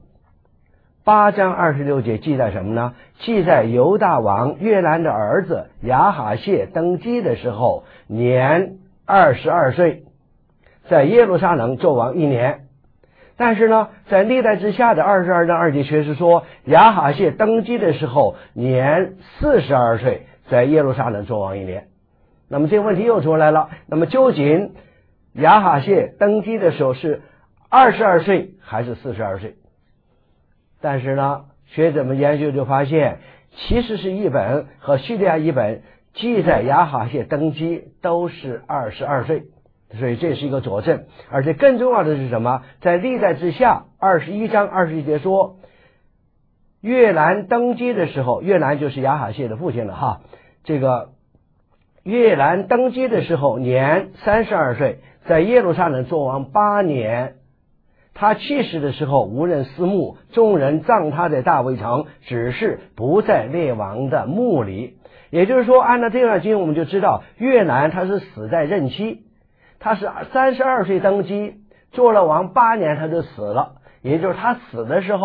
8章26节记载什么呢？记载犹大王约兰的儿子亚哈谢登基的时候年22岁，在耶路撒冷做王1年。但是呢，在历代志下的22章2节却是说亚哈谢登基的时候年42岁，在耶路撒冷做王1年。那么这个问题又出来了，那么究竟亚哈谢登基的时候是22岁还是42岁？但是呢，学者们研究就发现，其实是译本和叙利亚译本记载亚哈谢登基都是22岁，所以这是一个佐证。而且更重要的是什么？在历代志下21章21节说，约兰登基的时候，约兰就是亚哈谢的父亲了这个约兰登基的时候年32岁，在耶路撒冷做王8年。他去世的时候无人私墓，众人葬他在大卫城，只是不在列王的墓里。也就是说，按照这段经我们就知道，约兰他是死在任期，他是32岁登基，做了王8年他就死了，也就是他死的时候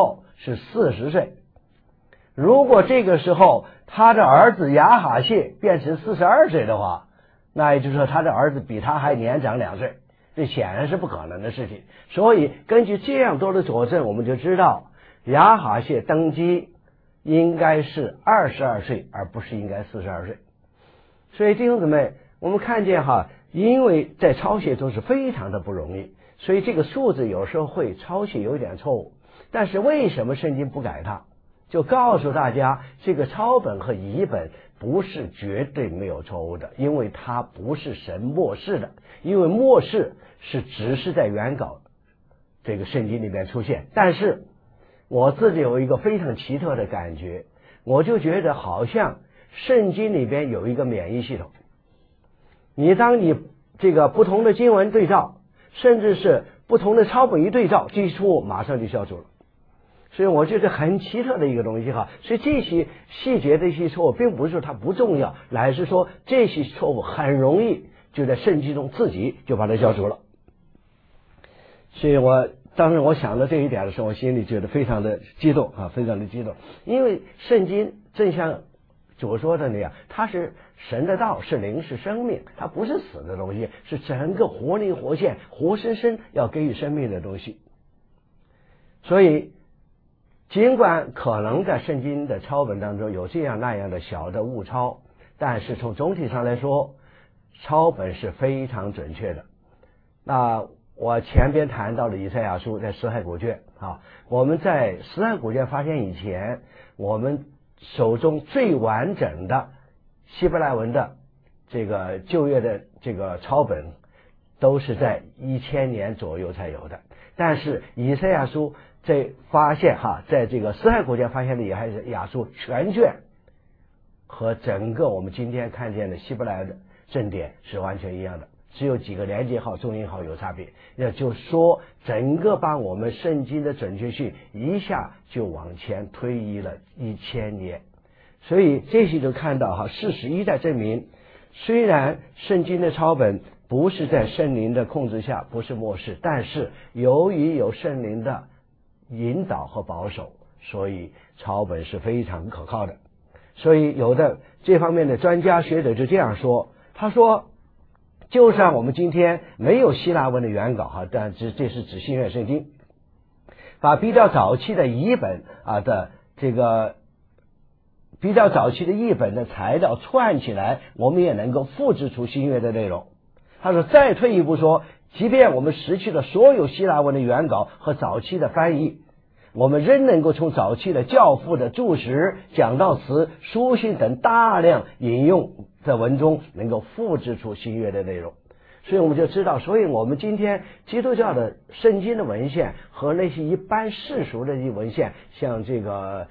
是40岁。如果这个时候他的儿子亚哈谢变成42岁的话，那也就是说他的儿子比他还年长2岁，这显然是不可能的事情。所以根据这样多的佐证，我们就知道亚哈谢登基应该是22岁，而不是应该42岁。所以弟兄姊妹，我们看见因为在抄写中是非常的不容易，所以这个数字有时候会抄写有点错误。但是为什么圣经不改它？就告诉大家，这个抄本和译本不是绝对没有错误的，因为它不是神默示的，因为默示是只是在原稿这个圣经里面出现。但是我自己有一个非常奇特的感觉，我就觉得好像圣经里边有一个免疫系统，当你这个不同的经文对照，甚至是不同的抄本一对照，这些错误马上就消除了。所以我觉得很奇特的一个东西所以这些细节的一些错误并不是说它不重要，乃是说这些错误很容易就在圣经中自己就把它消除了。所以当时我想到这一点的时候，我心里觉得非常的激动非常的激动。因为圣经正像主说的那样，它是神的道，是灵，是生命，它不是死的东西，是整个活灵活现活生生要给予生命的东西。所以尽管可能在圣经的抄本当中有这样那样的小的误抄，但是从总体上来说，抄本是非常准确的。那我前边谈到了以赛亚书在死海古卷我们在死海古卷发现以前，我们手中最完整的希伯来文的这个旧约的这个抄本都是在1000年左右才有的。但是以赛亚书发现在这个死海古卷发现的以赛亚书全卷和整个我们今天看见的希伯来的正典是完全一样的，只有几个连接号重音号有差别。也就是说整个把我们圣经的准确性一下就往前推移了1000年。所以这些就看到事实一再证明，虽然圣经的抄本不是在圣灵的控制下，不是默示，但是由于有圣灵的引导和保守，所以抄本是非常可靠的。所以有的这方面的专家学者就这样说，他说就算我们今天没有希腊文的原稿但这是指新约圣经，把比较早期的译本的这个比较早期的译本的材料串起来，我们也能够复制出新约的内容。他说再退一步说，即便我们失去了所有希腊文的原稿和早期的翻译，我们仍能够从早期的教父的注释、讲道词、书信等大量引用的文中能够复制出新约的内容。所以我们就知道，所以我们今天基督教的圣经的文献和那些一般世俗的一些文献，像这个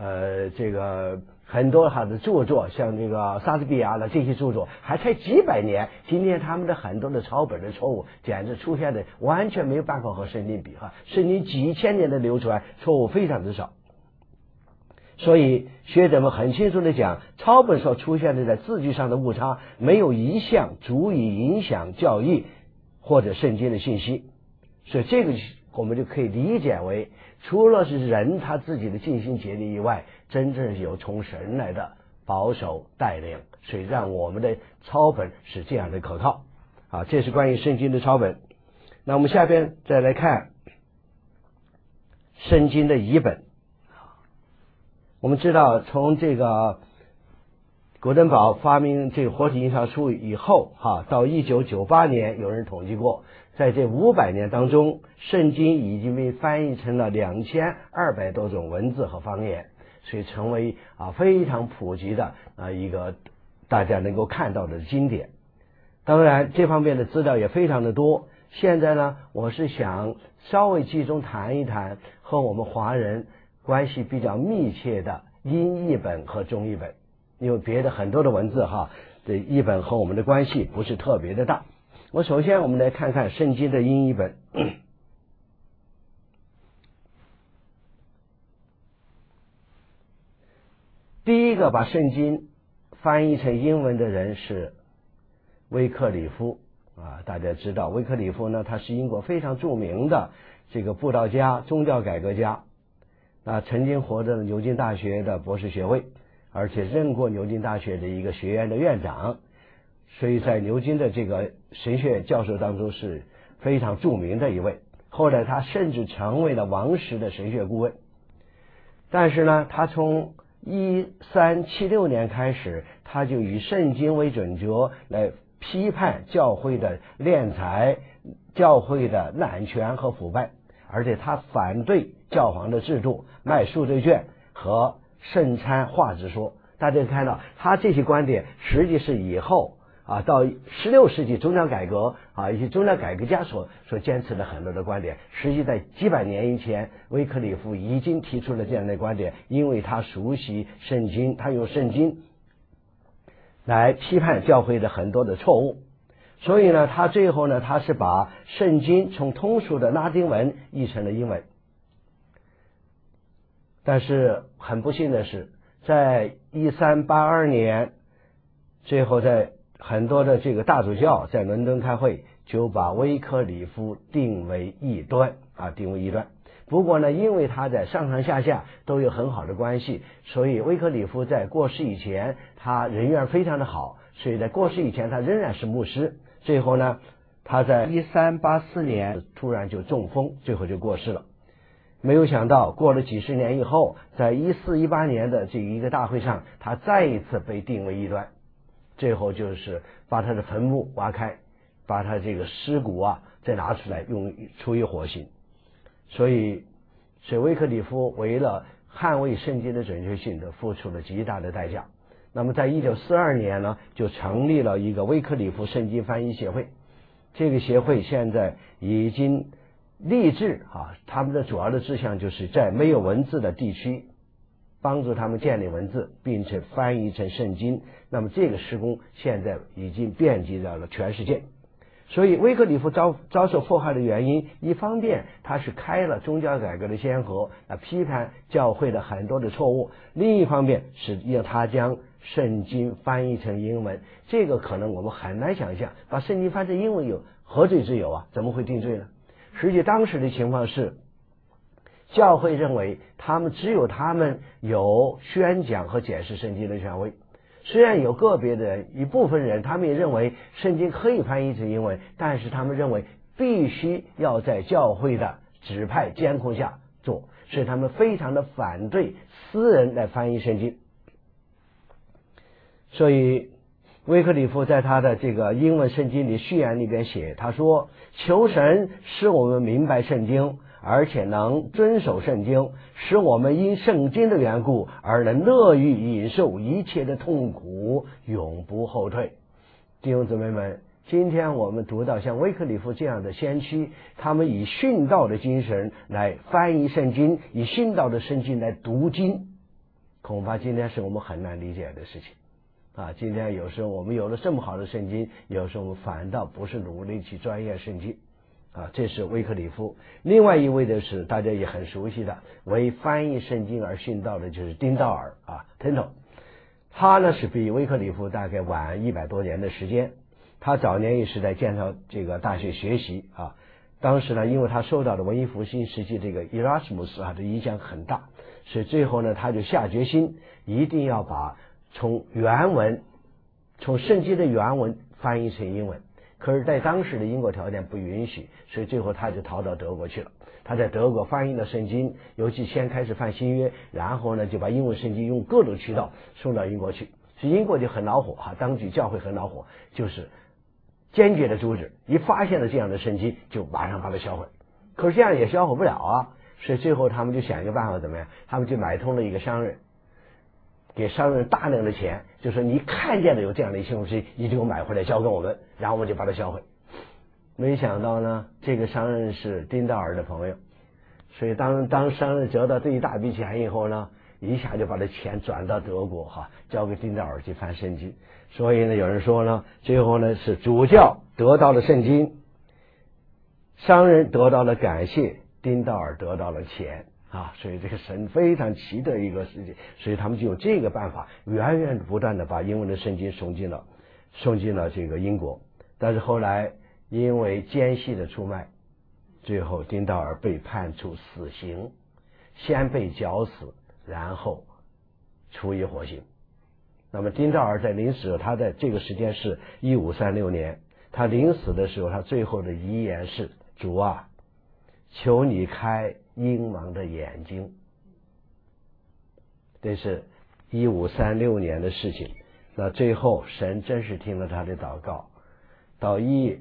很多他的著作，像这个莎士比亚的这些著作还才几百年，今天他们的很多的抄本的错误简直出现的完全没有办法和圣经比圣经几千年的流传，错误非常之少。所以学者们很清楚的讲，抄本所出现的在字句上的误差没有一项足以影响教义或者圣经的信息。所以这个我们就可以理解为，除了是人他自己的尽心竭力以外，真正有从神来的保守带领，所以让我们的抄本是这样的可靠这是关于圣经的抄本。那我们下边再来看圣经的译本。我们知道从这个古登堡发明这个活体印刷术以后到1998年有人统计过，在这500年当中，圣经已经被翻译成了2200多种文字和方言，所以成为非常普及的一个大家能够看到的经典。当然这方面的资料也非常的多。现在呢，我是想稍微集中谈一谈和我们华人关系比较密切的英译本和中译本，因为别的很多的文字的译本和我们的关系不是特别的大。首先我们来看看圣经的英译本。第一个把圣经翻译成英文的人是威克里夫大家知道威克里夫呢，他是英国非常著名的这个布道家、宗教改革家。 曾经获得了牛津大学的博士学位，而且任过牛津大学的一个学院的院长，所以在牛津的这个神学院教授当中是非常著名的一位。后来他甚至成为了王室的神学顾问。但是呢，他从1376年开始，他就以圣经为准则来批判教会的敛财、教会的滥权和腐败，而且他反对教皇的制度、卖赎罪券和圣餐化之说。大家看到他这些观点实际是以后到16世纪宗教改革一些宗教改革家所坚持的很多的观点，实际在几百年以前，威克里夫已经提出了这样的观点，因为他熟悉圣经，他用圣经来批判教会的很多的错误。所以呢，他最后呢，他是把圣经从通俗的拉丁文译成了英文。但是很不幸的是，在1382年，最后在很多的这个大主教在伦敦开会，就把威克里夫定为异端。不过呢，因为他在上上下下都有很好的关系，所以威克里夫在过世以前，他人缘非常的好，所以在过世以前他仍然是牧师。最后呢，他在1384年突然就中风，最后就过世了。没有想到过了几十年以后，在1418年的这一个大会上，他再一次被定为异端。最后就是把他的坟墓挖开，把他这个尸骨再拿出来处以火刑。所以威克里夫为了捍卫圣经的准确性付出了极大的代价。那么在1942年呢，就成立了一个威克里夫圣经翻译协会。这个协会现在已经立志他们的主要的志向就是在没有文字的地区帮助他们建立文字，并且翻译成圣经。那么这个施工现在已经遍及到了全世界。所以威克里夫遭受迫害的原因，一方面他是开了宗教改革的先河，批判教会的很多的错误；另一方面是因为他将圣经翻译成英文。这个可能我们很难想象，把圣经翻成英文有何罪之有怎么会定罪呢？实际当时的情况是，教会认为只有他们有宣讲和解释圣经的权威。虽然有个别的人，一部分人他们也认为圣经可以翻译成英文，但是他们认为必须要在教会的指派监控下做，所以他们非常的反对私人来翻译圣经。所以威克里夫在他的这个英文圣经里序言里边写，他说：求神使我们明白圣经，而且能遵守圣经，使我们因圣经的缘故而能乐于忍受一切的痛苦，永不后退。弟兄姊妹们，今天我们读到像威克里夫这样的先驱，他们以殉道的精神来翻译圣经，以殉道的圣经来读经，恐怕今天是我们很难理解的事情今天有时候我们有了这么好的圣经，有时候我们反倒不是努力去钻研圣经这是威克里夫。另外一位的是大家也很熟悉的，为翻译圣经而殉道的就是丁道尔Tyndale。他呢是比威克里夫大概晚100多年的时间。他早年也是在剑桥这个大学学习当时呢，因为他受到的文艺复兴时期这个伊拉斯姆斯的影响很大，所以最后呢，他就下决心一定要把从圣经的原文翻译成英文。可是在当时的英国条件不允许，所以最后他就逃到德国去了。他在德国翻译了圣经，尤其先开始翻新约，然后呢就把英文圣经用各种渠道送到英国去。所以英国就很恼火当局教会很恼火，就是坚决的阻止，一发现了这样的圣经就马上把它销毁。可是这样也销毁不了所以最后他们就想一个办法，怎么样？他们就买通了一个商人，给商人大量的钱，就说你看见了有这样的一些东西，你就给我买回来交给我们，然后我们就把它销毁。没想到呢，这个商人是丁道尔的朋友，所以当商人得到这一大笔钱以后呢，一下就把这钱转到德国交给丁道尔去翻圣经。所以呢，有人说呢，最后呢是主教得到了圣经，商人得到了感谢，丁道尔得到了钱所以这个神非常奇特一个事情。所以他们就用这个办法源源不断的把英文的圣经送进了这个英国。但是后来因为奸细的出卖，最后丁道尔被判处死刑。 先被绞死，然后处以火刑。那么丁兆尔在临死，他的这个时间是1536年，他临死的时候，他最后的遗言是：主啊，求你开英王的眼睛。这是1536年的事情。那最后神真是听了他的祷告。到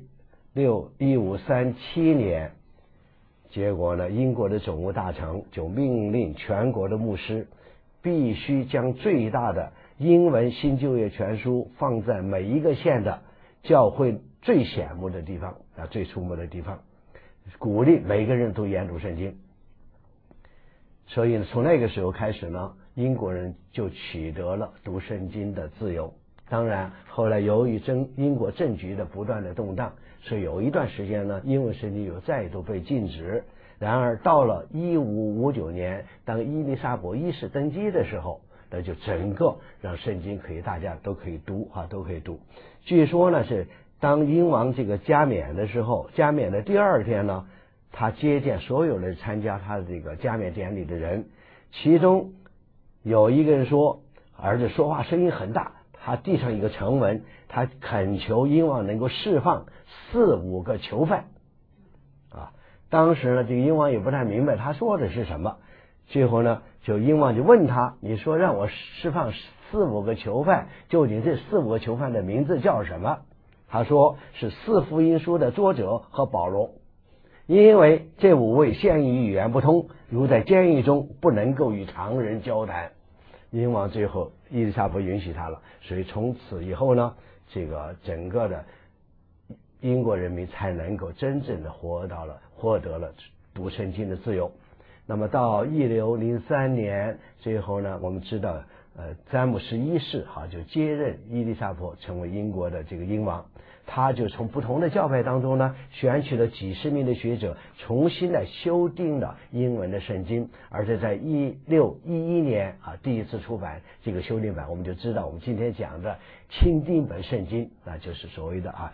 1537年，结果呢，英国的总务大臣就命令全国的牧师必须将最大的英文新旧约全书放在每一个县的教会最显目的地方啊，最出没的地方，鼓励每个人都研读圣经。所以呢，从那个时候开始呢，英国人就取得了读圣经的自由。当然后来由于英国政局的不断的动荡，所以有一段时间呢，英文圣经又再度被禁止。然而到了1559年，当伊丽莎白一世登基的时候，那就整个让圣经可以大家都可以读啊，都可以读。据说呢，是当英王这个加冕的时候，加冕的第二天呢，他接见所有人参加他的这个加冕典礼的人，其中有一个人说，儿子说话声音很大，他递上一个呈文，他恳求英王能够释放4-5个囚犯啊。当时呢，这个英王也不太明白他说的是什么，最后呢，就英王就问他，你说让我释放4-5个囚犯，究竟这4-5个囚犯的名字叫什么？他说是4福音书的作者和保罗，因为这5位现已语言不通，如在监狱中不能够与常人交谈。英王最后伊丽莎白允许他了，所以从此以后呢，这个整个的英国人民才能够真正的获得了读圣经的自由。那么到1603年，最后呢，我们知道詹姆斯一世就接任伊丽莎白成为英国的这个英王。他就从不同的教派当中呢，选取了几十名的学者，重新的修订了英文的圣经，而且在1611年第一次出版这个修订版。我们就知道我们今天讲的钦定本圣经，那就是所谓的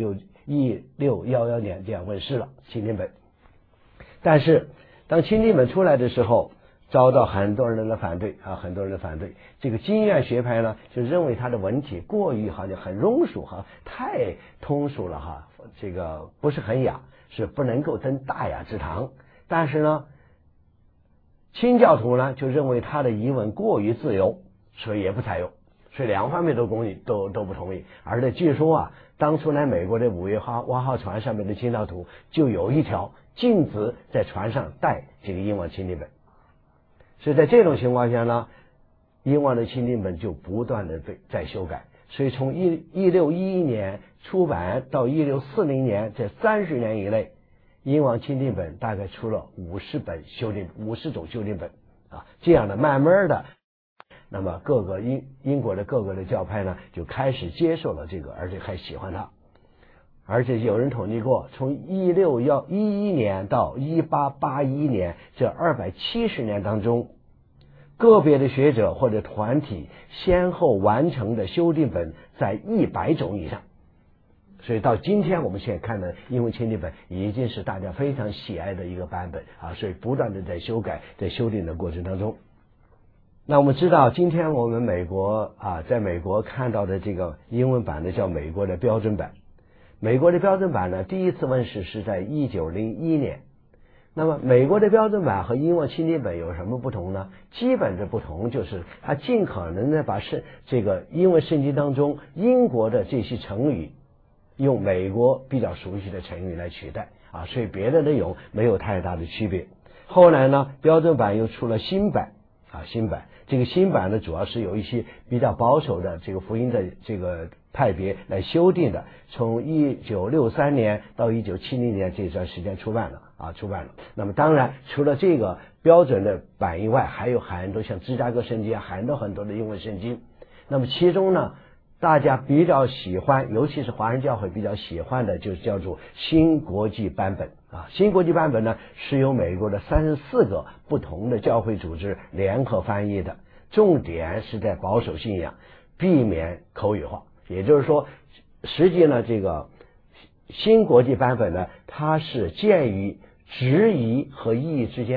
1611年这样问世了钦定本。但是当钦定本出来的时候，遭到很多人的反对很多人的反对。这个经院学派呢，就认为他的文体过于好像很庸俗太通俗了这个不是很雅，是不能够登大雅之堂。但是呢，清教徒呢就认为他的遗文过于自由，所以也不采用，所以两方面都不同意。而且据说当初来美国的5月8号船上面的清教徒就有一条禁止在船上带这个英王钦定本。所以在这种情况下呢，英王的钦定本就不断的被再修改。所以从1611年出版到1640年这30年以内，英王钦定本大概出了50种修订本这样的慢慢的，那么各个英国的各个的教派呢就开始接受了这个，而且还喜欢它。而且有人统计过，从1611年到1881年这270年当中，个别的学者或者团体先后完成的修订本在100种以上。所以到今天我们现在看的英文钦定本已经是大家非常喜爱的一个版本所以不断的在修改，在修订的过程当中。那我们知道今天我们美国在美国看到的这个英文版的叫美国的标准版。美国的标准版呢，第一次问世是在1901年。那么美国的标准版和英文钦定本有什么不同呢？基本的不同就是它尽可能的把这个英文圣经当中英国的这些成语用美国比较熟悉的成语来取代所以别的内容没有太大的区别。后来呢，标准版又出了新版这个新版呢，主要是有一些比较保守的这个福音的这个派别来修订的，从1963年到1970年这段时间出版了。那么当然除了这个标准的版以外，还有很多像芝加哥圣经很多的英文圣经。那么其中呢，大家比较喜欢，尤其是华人教会比较喜欢的，就是叫做新国际版本新国际版本呢，是由美国的34个不同的教会组织联合翻译的，重点是在保守信仰，避免口语化。也就是说，实际呢，这个新国际版本呢，它是介于质疑和意义之间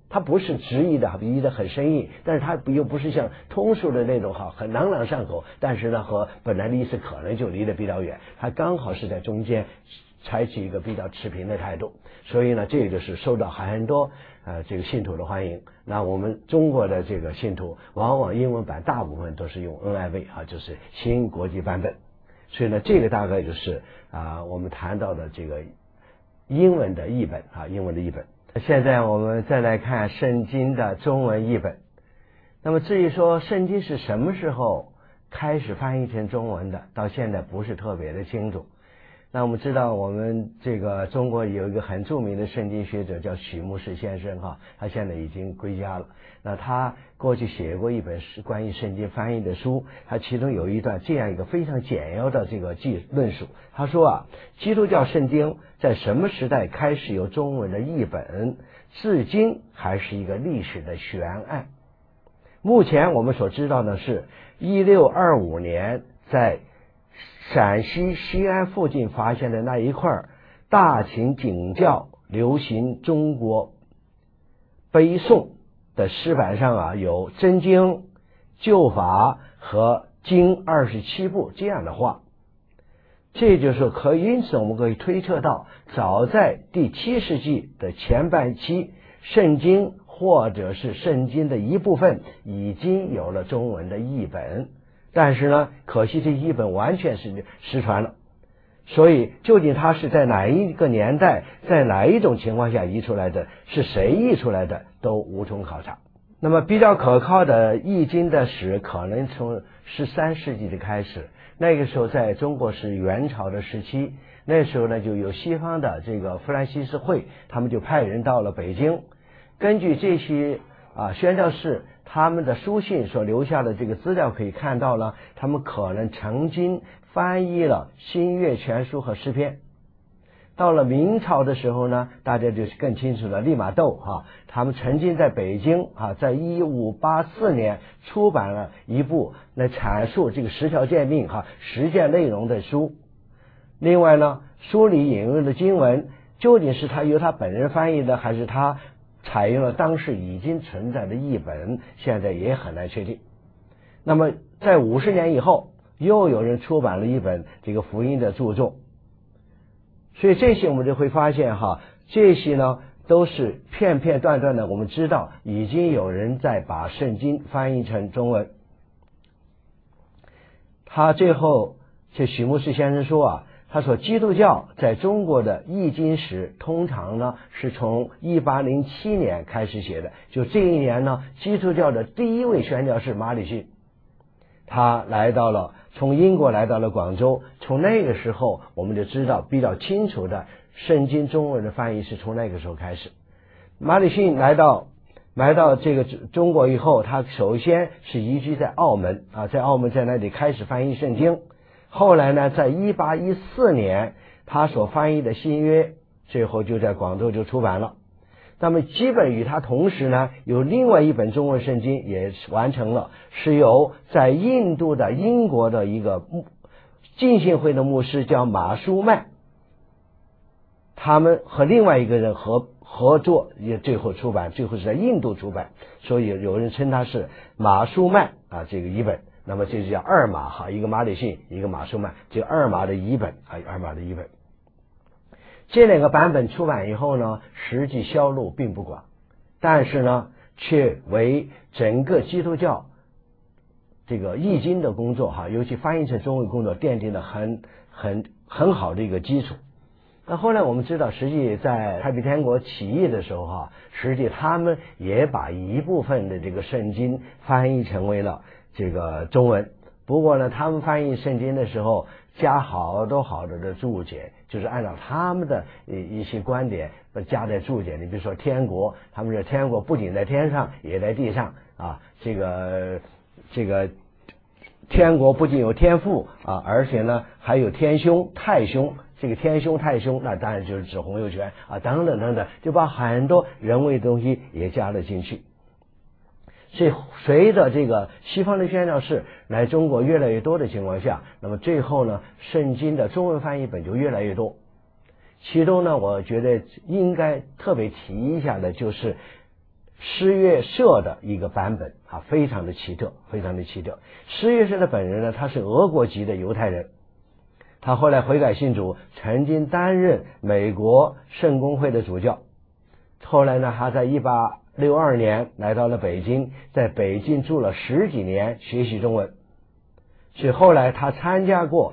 它不是直译的很生硬，但是它又不是像通俗的那种很朗朗上口，但是呢和本来的意思可能就离得比较远，它刚好是在中间采取一个比较持平的态度，所以呢这就是受到很多这个信徒的欢迎。那我们中国的这个信徒往往英文版大部分都是用 NIV 就是新国际版本，所以呢这个大概就是我们谈到的这个英文的译本英文的译本。现在我们再来看圣经的中文译本。那么至于说圣经是什么时候开始翻译成中文的，到现在不是特别的清楚。那我们知道我们这个中国有一个很著名的圣经学者叫许牧世先生他现在已经归家了。那他过去写过一本是关于圣经翻译的书，他其中有一段这样一个非常简要的这个论述。他说基督教圣经在什么时代开始有中文的译本，至今还是一个历史的悬案。目前我们所知道的是1625年在陕西西安附近发现的那一块大秦景教流行中国碑颂的石板上有真经、旧法和经27部这样的话。这就是因此我们可以推测到，早在第7世纪的前半期，圣经或者是圣经的一部分已经有了中文的译本。但是呢，可惜这译本完全是失传了，所以究竟它是在哪一个年代，在哪一种情况下译出来的，是谁译出来的，都无从考察。那么比较可靠的译经的史可能从13世纪的开始，那个时候在中国是元朝的时期，那时候呢就有西方的这个弗兰西斯会，他们就派人到了北京，根据这些宣教士他们的书信所留下的这个资料可以看到了，他们可能曾经翻译了新约全书和诗篇。到了明朝的时候呢，大家就更清楚了，利玛窦他们曾经在北京在1584年出版了一部来阐述这个10条诫命实践内容的书。另外呢，书里引用的经文究竟是由他本人翻译的，还是他采用了当时已经存在的译本，现在也很难确定。那么在50年以后，又有人出版了一本这个福音的著作，所以这些我们就会发现这些呢都是片片段段的，我们知道已经有人在把圣经翻译成中文。他最后这许牧世先生说他说基督教在中国的译经史通常呢是从1807年开始写的，就这一年呢，基督教的第一位宣教士马礼逊，他从英国来到了广州，从那个时候我们就知道比较清楚的圣经中文的翻译是从那个时候开始。马礼逊来到这个中国以后，他首先是移居在澳门在澳门在那里开始翻译圣经。后来呢，在1814年他所翻译的新约最后就在广州就出版了。那么基本与他同时呢，有另外一本中文圣经也完成了，是由在印度的英国的一个浸信会的牧师叫马舒曼，他们和另外一个人合作，也最后出版，最后是在印度出版，所以有人称他是马舒曼这个译本。那么这就叫二马一个马礼逊，一个马舒曼，这二马的译本二马的译本。这两个版本出版以后呢，实际销路并不广，但是呢却为整个基督教这个译经的工作尤其翻译成中文工作奠定了很好的一个基础。那后来我们知道，实际在太平天国起义的时候实际他们也把一部分的这个圣经翻译成为了这个中文。不过呢，他们翻译圣经的时候加好多的注解，就是按照他们的一些观点加在注解。你比如说天国，他们说天国不仅在天上也在地上这个天国不仅有天父而且呢还有天兄太兄，这个天兄太兄那当然就是指洪秀全等等，就把很多人为的东西也加了进去。所以随着这个西方的宣教士来中国越来越多的情况下，那么最后呢，圣经的中文翻译本就越来越多。其中呢，我觉得应该特别提一下的就是施月社的一个版本啊，非常的奇特，非常的奇特。施月社的本人呢，他是俄国籍的犹太人，他后来悔改信主，曾经担任美国圣公会的主教。后来呢，他在1862年来到了北京，在北京住了10几年，学习中文。所以后来他参加过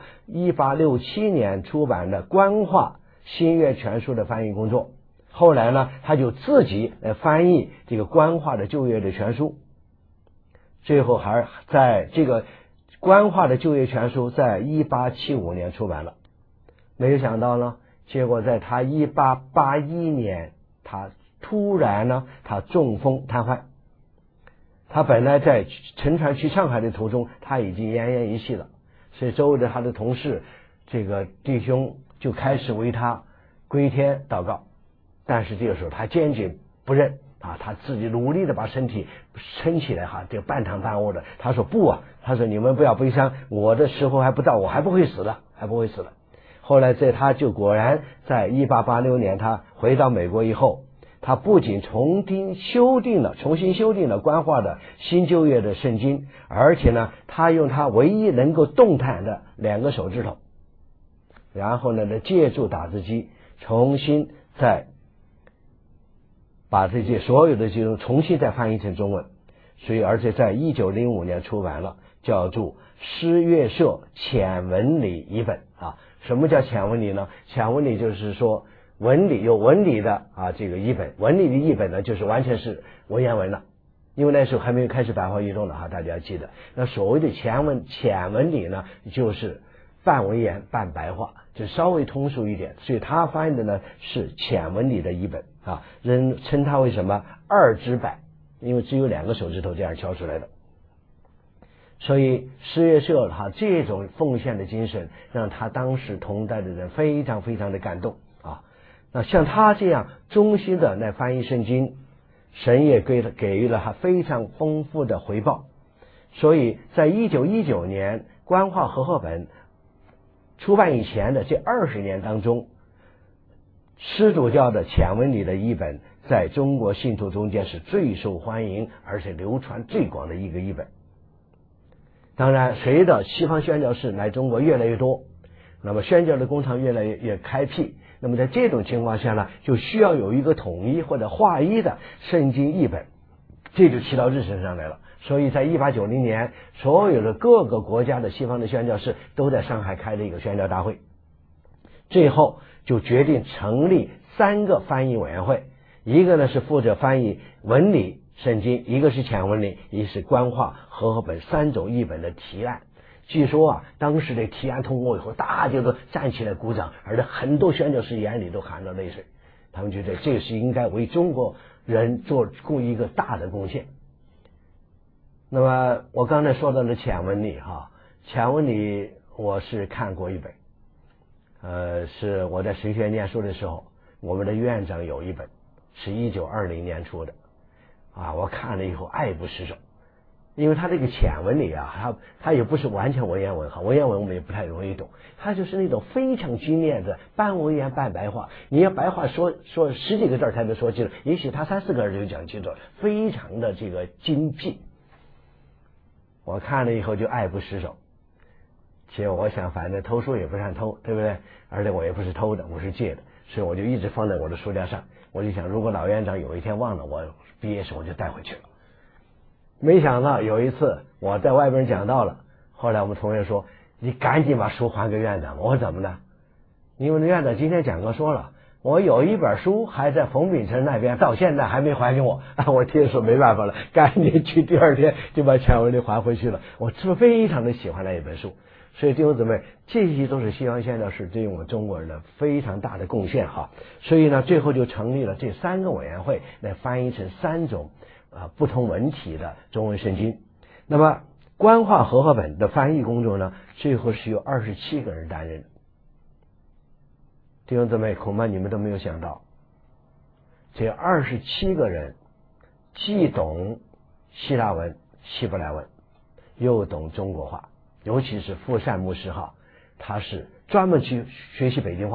1867年出版的官话新约全书的翻译工作。后来呢，他就自己来翻译这个官话的旧约的全书。最后还在这个官话的旧约全书在1875年出版了。没有想到呢，结果在他1881年，他突然呢，他中风瘫痪。他本来在乘船去上海的途中，他已经奄奄一息了，所以周围的他的同事这个弟兄就开始为他归天祷告。但是这个时候他坚决不认啊，他自己努力的把身体撑起来哈，这半躺半卧的。他说不啊，他说你们不要悲伤，我的时候还不到，我还不会死的，还不会死的。后来他就果然在1886年他回到美国以后，他不仅重新修订了官话的新旧约的圣经，而且呢，他用他唯一能够动弹的2个手指头，然后呢，借助打字机重新再把这些所有的经文重新再翻译成中文。所以而且在1905年出版了叫做施月社浅文理一本啊。什么叫浅文理呢？浅文理就是说文理有文理的啊，这个译本，文理的译本呢，就是完全是文言文了，因为那时候还没有开始白话运动了哈，大家要记得。那所谓的浅文理呢，就是半文言半白话，就稍微通俗一点，所以他翻译的呢是浅文理的译本啊，人称它为什么2指版，因为只有2个手指头这样敲出来的。所以施月社他这种奉献的精神，让他当时同代的人非常非常的感动啊。那像他这样忠心的来翻译圣经，神也给予了他非常丰富的回报。所以在1919年官话和合本出版以前的这20年当中，施主教的浅文理的译本在中国信徒中间是最受欢迎而且流传最广的一个译本。当然随着西方宣教士来中国越来越多，那么宣教的工厂越来越开辟，那么在这种情况下呢，就需要有一个统一或者划一的圣经译本，这就提到日程上来了。所以在1890年，所有的各个国家的西方的宣教士都在上海开了一个宣教大会，最后就决定成立3个翻译委员会，一个呢是负责翻译文理圣经，一个是浅文理，一个是官话和合本3种译本的提案。据说啊，当时的提案通过以后，大家都站起来鼓掌，而且很多宣教士眼里都含了泪水，他们觉得这是应该为中国人做一个大的贡献。那么我刚才说到的浅文理哈，浅文理我是看过一本，是我在神学院念书的时候，我们的院长有一本，是1920年出的啊，我看了以后爱不释手。因为他这个浅文理啊，他也不是完全文言文哈，文言文我们也不太容易懂，他就是那种非常精炼的半文言半白话，你要白话说10几个字才能说清楚，也许他3、4个字就讲清楚了，非常的这个精辟。我看了以后就爱不释手。其实我想反正偷书也不算偷，对不对？而且我也不是偷的，我是借的，所以我就一直放在我的书架上。我就想如果老院长有一天忘了，我毕业时我就带回去了。没想到有一次我在外边讲到了，后来我们同学说你赶紧把书还给院长。我说怎么了？因为院长今天讲课说了，我有一本书还在冯秉成那边，到现在还没还给我。我听说没办法了，赶紧去第2天就把浅文理还回去了。我非常的喜欢那一本书。所以弟兄姊妹，这些都是西方宣教士对我们中国人的非常大的贡献哈。所以呢，最后就成立了这3个委员会来翻译成3种不同文体的中文圣经。那么官话和合本的翻译工作呢，最后是由27个人担任的。弟兄姊妹，恐怕你们都没有想到，这27个人既懂希腊文、希伯来文，又懂中国话，尤其是傅善牧师哈，他是专门去学习北京话，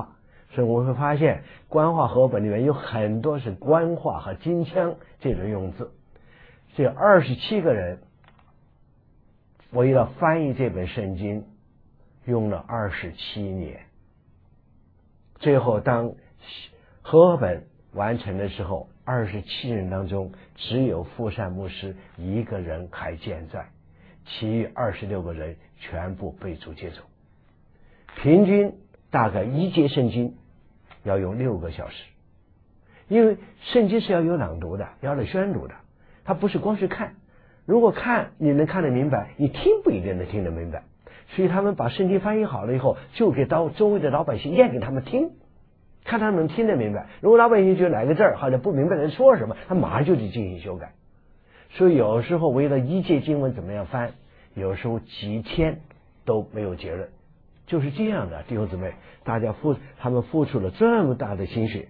所以我们会发现官话和合本里面有很多是官话和京腔这种用字。这27个人为了翻译这本圣经用了27年，最后当和合本完成的时候，27人当中只有富善牧师一个人还健在，其余26个人全部被主接走。平均大概一节圣经要用6个小时，因为圣经是要有朗读的，要有宣读的，它不是光是看。如果看你能看得明白，你听不一定能听得明白。所以他们把圣经翻译好了以后，就给周围的老百姓念给他们听，看他们能听得明白。如果老百姓觉得哪个字好像不明白人说什么，他马上就得进行修改。所以有时候为了一节经文怎么样翻，有时候几天都没有结论。就是这样的，弟兄姊妹，他们付出了这么大的心血，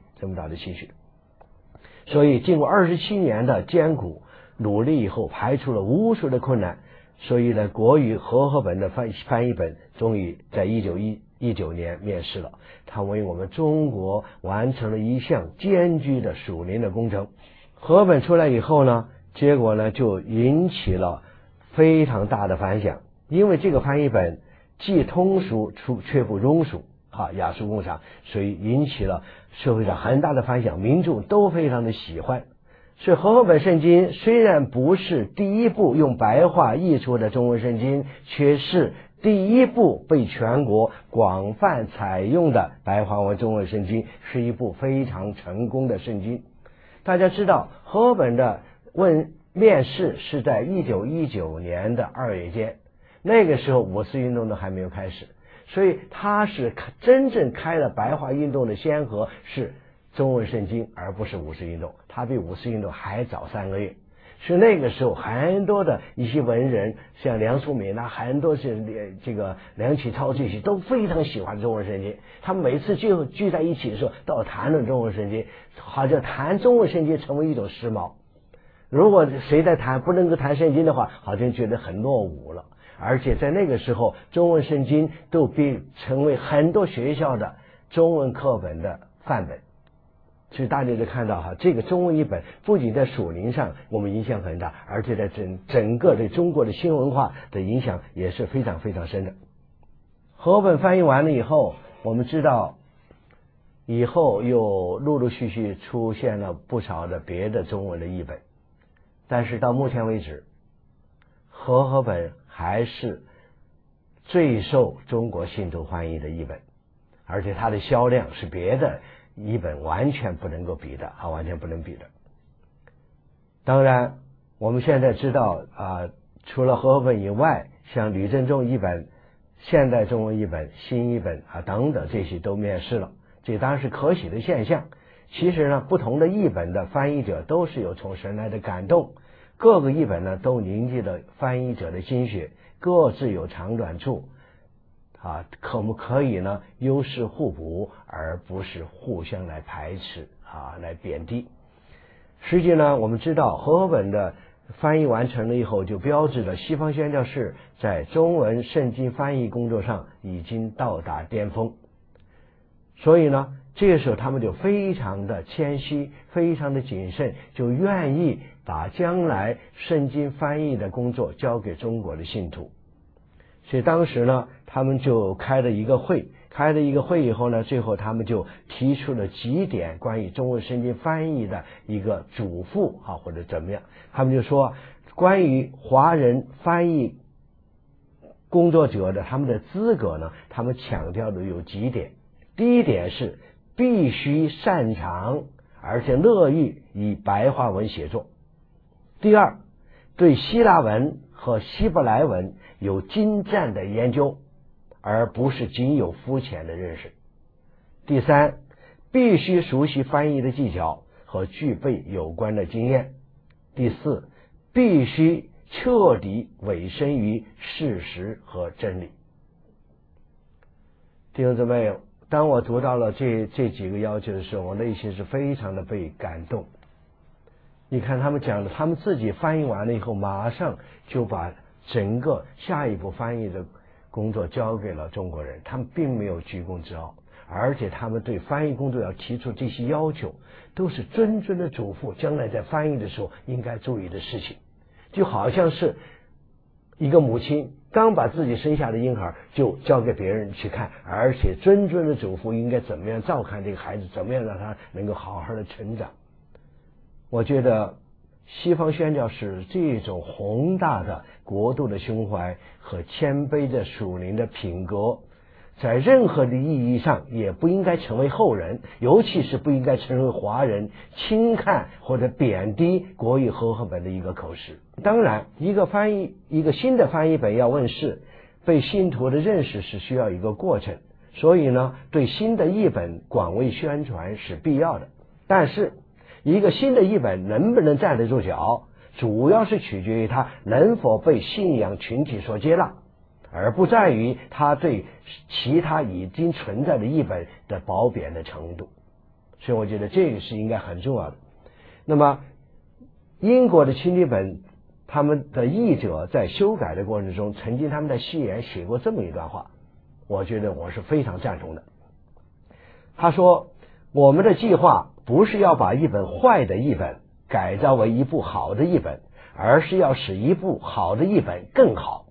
所以经过27年的艰苦努力以后，排除了无数的困难，所以呢，国语和合本的翻译本终于在1919年面世了。它为我们中国完成了一项艰巨的属灵的工程。和合本出来以后呢，结果呢就引起了非常大的反响，因为这个翻译本既通俗却不庸俗，雅俗共赏，所以引起了社会上很大的反响，民众都非常的喜欢。所以和合本圣经虽然不是第一部用白话译出的中文圣经，却是第一部被全国广泛采用的白话文中文圣经，是一部非常成功的圣经。大家知道和合本的面世是在1919年的2月间，那个时候五四运动都还没有开始，所以他是真正开了白话运动的先河是中文圣经，而不是五四运动。他比五四运动还早3个月，所以那个时候很多的一些文人，像梁漱溟很多是这个梁启超，这些都非常喜欢中文圣经。他们每次聚在一起的时候，都要谈论中文圣经，好像谈中文圣经成为一种时髦。如果谁在不能够谈圣经的话，好像觉得很落伍了。而且在那个时候，中文圣经都成为很多学校的中文课本的范本。所以大家就看到这个中文译本不仅在属灵上我们影响很大，而且在整个对中国的新文化的影响也是非常非常深的。和合本翻译完了以后，我们知道以后又陆陆续续出现了不少的别的中文的译本，但是到目前为止，和合本还是最受中国信徒欢迎的译本，而且它的销量是别的译本完全不能够比的，完全不能比的。当然我们现在知道除了和合本以外，像吕振中译本、现代中文译本、新译本等等，这些都面世了，这当然是可喜的现象。其实呢，不同的译本的翻译者都是有从神来的感动，各个译本呢都凝聚了翻译者的心血，各自有长短处可以呢优势互补，而不是互相来排斥来贬低。实际呢，我们知道和合本的翻译完成了以后，就标志着西方宣教士在中文圣经翻译工作上已经到达巅峰。所以呢，这个时候他们就非常的谦虚，非常的谨慎，就愿意把将来圣经翻译的工作交给中国的信徒。所以当时呢，他们就开了一个会以后呢，最后他们就提出了几点关于中文圣经翻译的一个嘱咐或者怎么样。他们就说，关于华人翻译工作者的他们的资格呢，他们强调的有几点。第一点是必须擅长而且乐于以白话文写作。第二，对希腊文和希伯来文有精湛的研究，而不是仅有肤浅的认识。第三，必须熟悉翻译的技巧和具备有关的经验。第四，必须彻底委身于事实和真理。弟兄姊妹，当我读到了这几个要求的时候，我内心是非常的被感动。你看他们讲的，他们自己翻译完了以后，马上就把整个下一步翻译的工作交给了中国人，他们并没有居功自傲， 而且他们对翻译工作要提出这些要求，都是谆谆的嘱咐将来在翻译的时候应该注意的事情。就好像是一个母亲刚把自己生下的婴儿就交给别人去看，而且谆谆的嘱咐应该怎么样照看这个孩子，怎么样让他能够好好的成长。我觉得西方宣教士这种宏大的国度的胸怀和谦卑的属灵的品格，在任何的意义上也不应该成为后人，尤其是不应该成为华人轻看或者贬低国语和合本的一个口实。当然，一个新的翻译本要问世，被信徒的认识是需要一个过程，所以呢，对新的译本广为宣传是必要的。但是一个新的译本能不能站得住脚，主要是取决于它能否被信仰群体所接纳，而不在于它对其他已经存在的译本的褒贬的程度。所以我觉得这个是应该很重要的。那么英国的钦定本，他们的译者在修改的过程中，曾经他们在序言写过这么一段话，我觉得我是非常赞同的。他说，我们的计划不是要把一本坏的译本改造为一部好的译本，而是要使一部好的译本更好，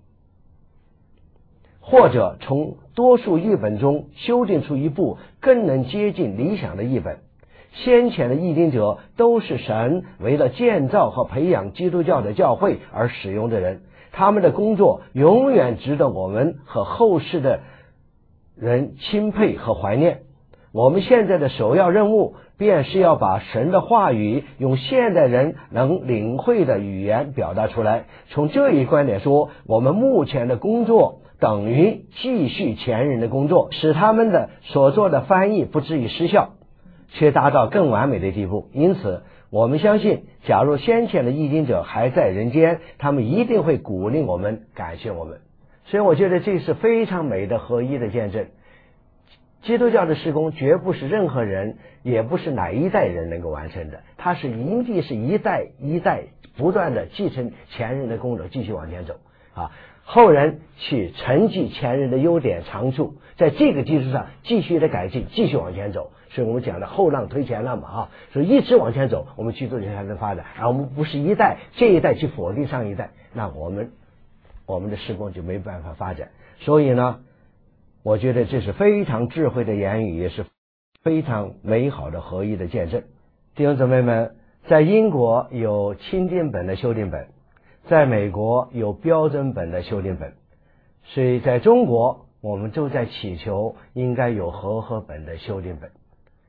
或者从多数译本中修订出一部更能接近理想的译本。先前的译经者都是神为了建造和培养基督教的教会而使用的人，他们的工作永远值得我们和后世的人钦佩和怀念。我们现在的首要任务便是要把神的话语用现代人能领会的语言表达出来。从这一观点说，我们目前的工作等于继续前人的工作，使他们的所做的翻译不至于失效，却达到更完美的地步。因此我们相信，假如先前的译经者还在人间，他们一定会鼓励我们，感谢我们。所以我觉得这是非常美的合一的见证。基督教的事工绝不是任何人，也不是哪一代人能够完成的，它是一定是一代一代不断的继承前人的功劳，继续往前走啊。后人去承继前人的优点长处，在这个基础上继续的改进，继续往前走。所以我们讲的后浪推前浪嘛啊，所以一直往前走，我们基督教才能发展。而我们不是一代这一代去否定上一代，那我们的事工就没办法发展。所以呢，我觉得这是非常智慧的言语，也是非常美好的合一的见证。弟兄姊妹们，在英国有钦定本的修订本，在美国有标准本的修订本，所以在中国我们都在祈求应该有和合本的修订本，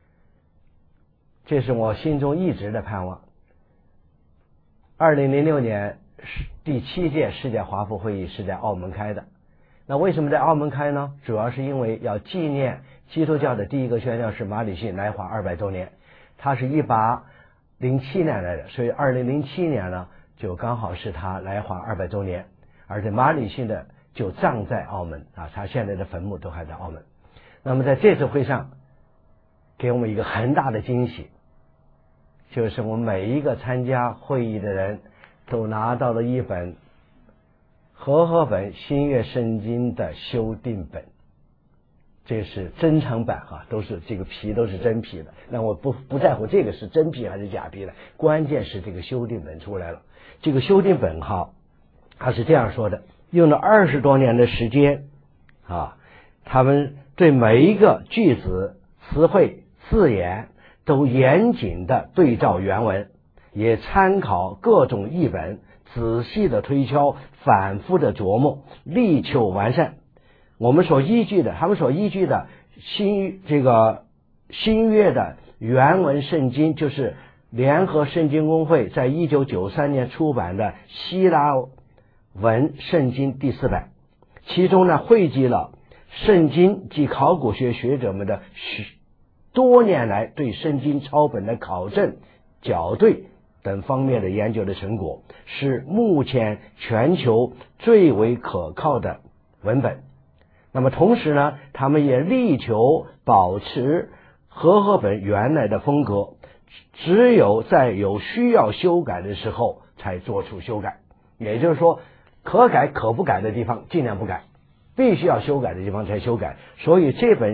这是我心中一直的盼望。2006年第7届世界华府会议是在澳门开的。那为什么在澳门开呢？主要是因为要纪念基督教的第一个宣教士马礼逊来华200周年。他是1807年来的，所以2007年呢就刚好是他来华200周年。而且马礼逊的就葬在澳门啊，他现在的坟墓都还在澳门。那么在这次会上给我们一个很大的惊喜，就是我们每一个参加会议的人都拿到了一本和合本新约圣经的修订本，这是珍藏版哈，都是这个皮都是真皮的。那我不在乎这个是真皮还是假皮的，关键是这个修订本出来了。这个修订本哈，他是这样说的：用了20多年的时间啊，他们对每一个句子、词汇、字眼都严谨的对照原文，也参考各种译本，仔细的推敲，反复的琢磨，力求完善。他们所依据的新约的原文圣经，就是联合圣经公会在1993年出版的希腊文圣经第4版，其中呢汇集了圣经及考古学学者们的多年来对圣经抄本的考证、校对等方面的研究的成果，是目前全球最为可靠的文本。那么同时呢，他们也力求保持和合本原来的风格，只有在有需要修改的时候才做出修改。也就是说，可改可不改的地方尽量不改，必须要修改的地方才修改。所以这本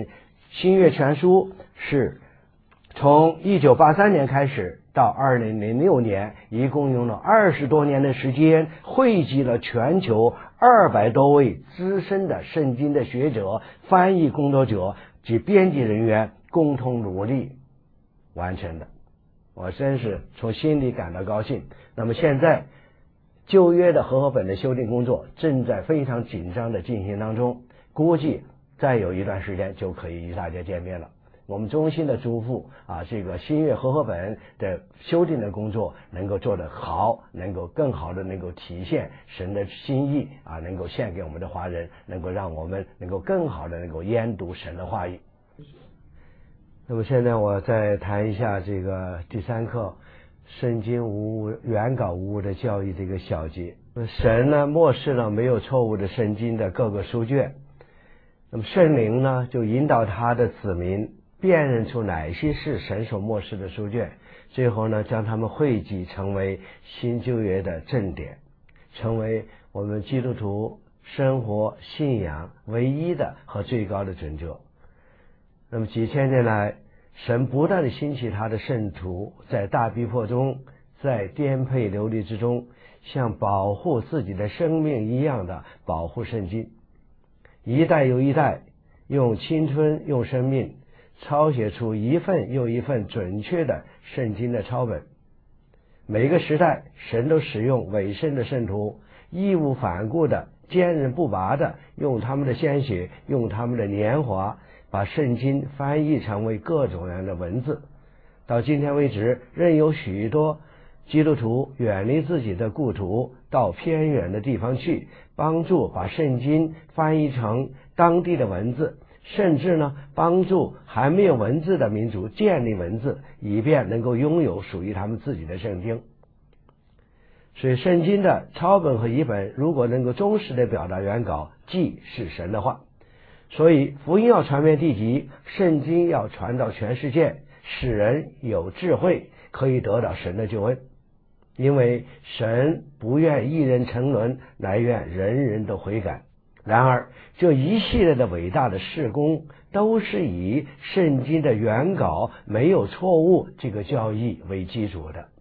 新约全书是从1983年开始到2006年，一共用了20多年的时间，汇集了全球200多位资深的圣经的学者、翻译工作者及编辑人员共同努力完成的。我真是从心里感到高兴。那么现在旧约的和合本的修订工作正在非常紧张的进行当中，估计再有一段时间就可以与大家见面了。我们衷心的祝福这个新约和合本的修订的工作能够做得好，能够更好的能够体现神的心意能够献给我们的华人，能够让我们能够更好的能够研读神的话语。那么现在我再谈一下这个第3课，圣经无误，原稿无误的教义这个小节。神呢漠视了没有错误的圣经的各个书卷，那么圣灵呢就引导他的子民辨认出哪些是神所漠视的书卷，最后呢将它们汇集成为新旧约的正典，成为我们基督徒生活信仰唯一的和最高的准则。那么几千年来，神不断的兴起他的圣徒，在大逼迫中，在颠沛流离之中，像保护自己的生命一样的保护圣经，一代又一代用青春用生命抄写出一份又一份准确的圣经的抄本。每个时代神都使用委身的圣徒，义无反顾的坚韧不拔的用他们的鲜血，用他们的年华，把圣经翻译成为各种各样的文字。到今天为止，仍有许多基督徒远离自己的故土，到偏远的地方去，帮助把圣经翻译成当地的文字，甚至呢帮助还没有文字的民族建立文字，以便能够拥有属于他们自己的圣经。所以圣经的抄本和译本如果能够忠实的表达原稿，即是神的话。所以福音要传遍地极，圣经要传到全世界，使人有智慧，可以得到神的救恩。因为神不愿一人沉沦，乃愿人人都悔改。然而这一系列的伟大的事工都是以圣经的原稿没有错误这个教义为基础的。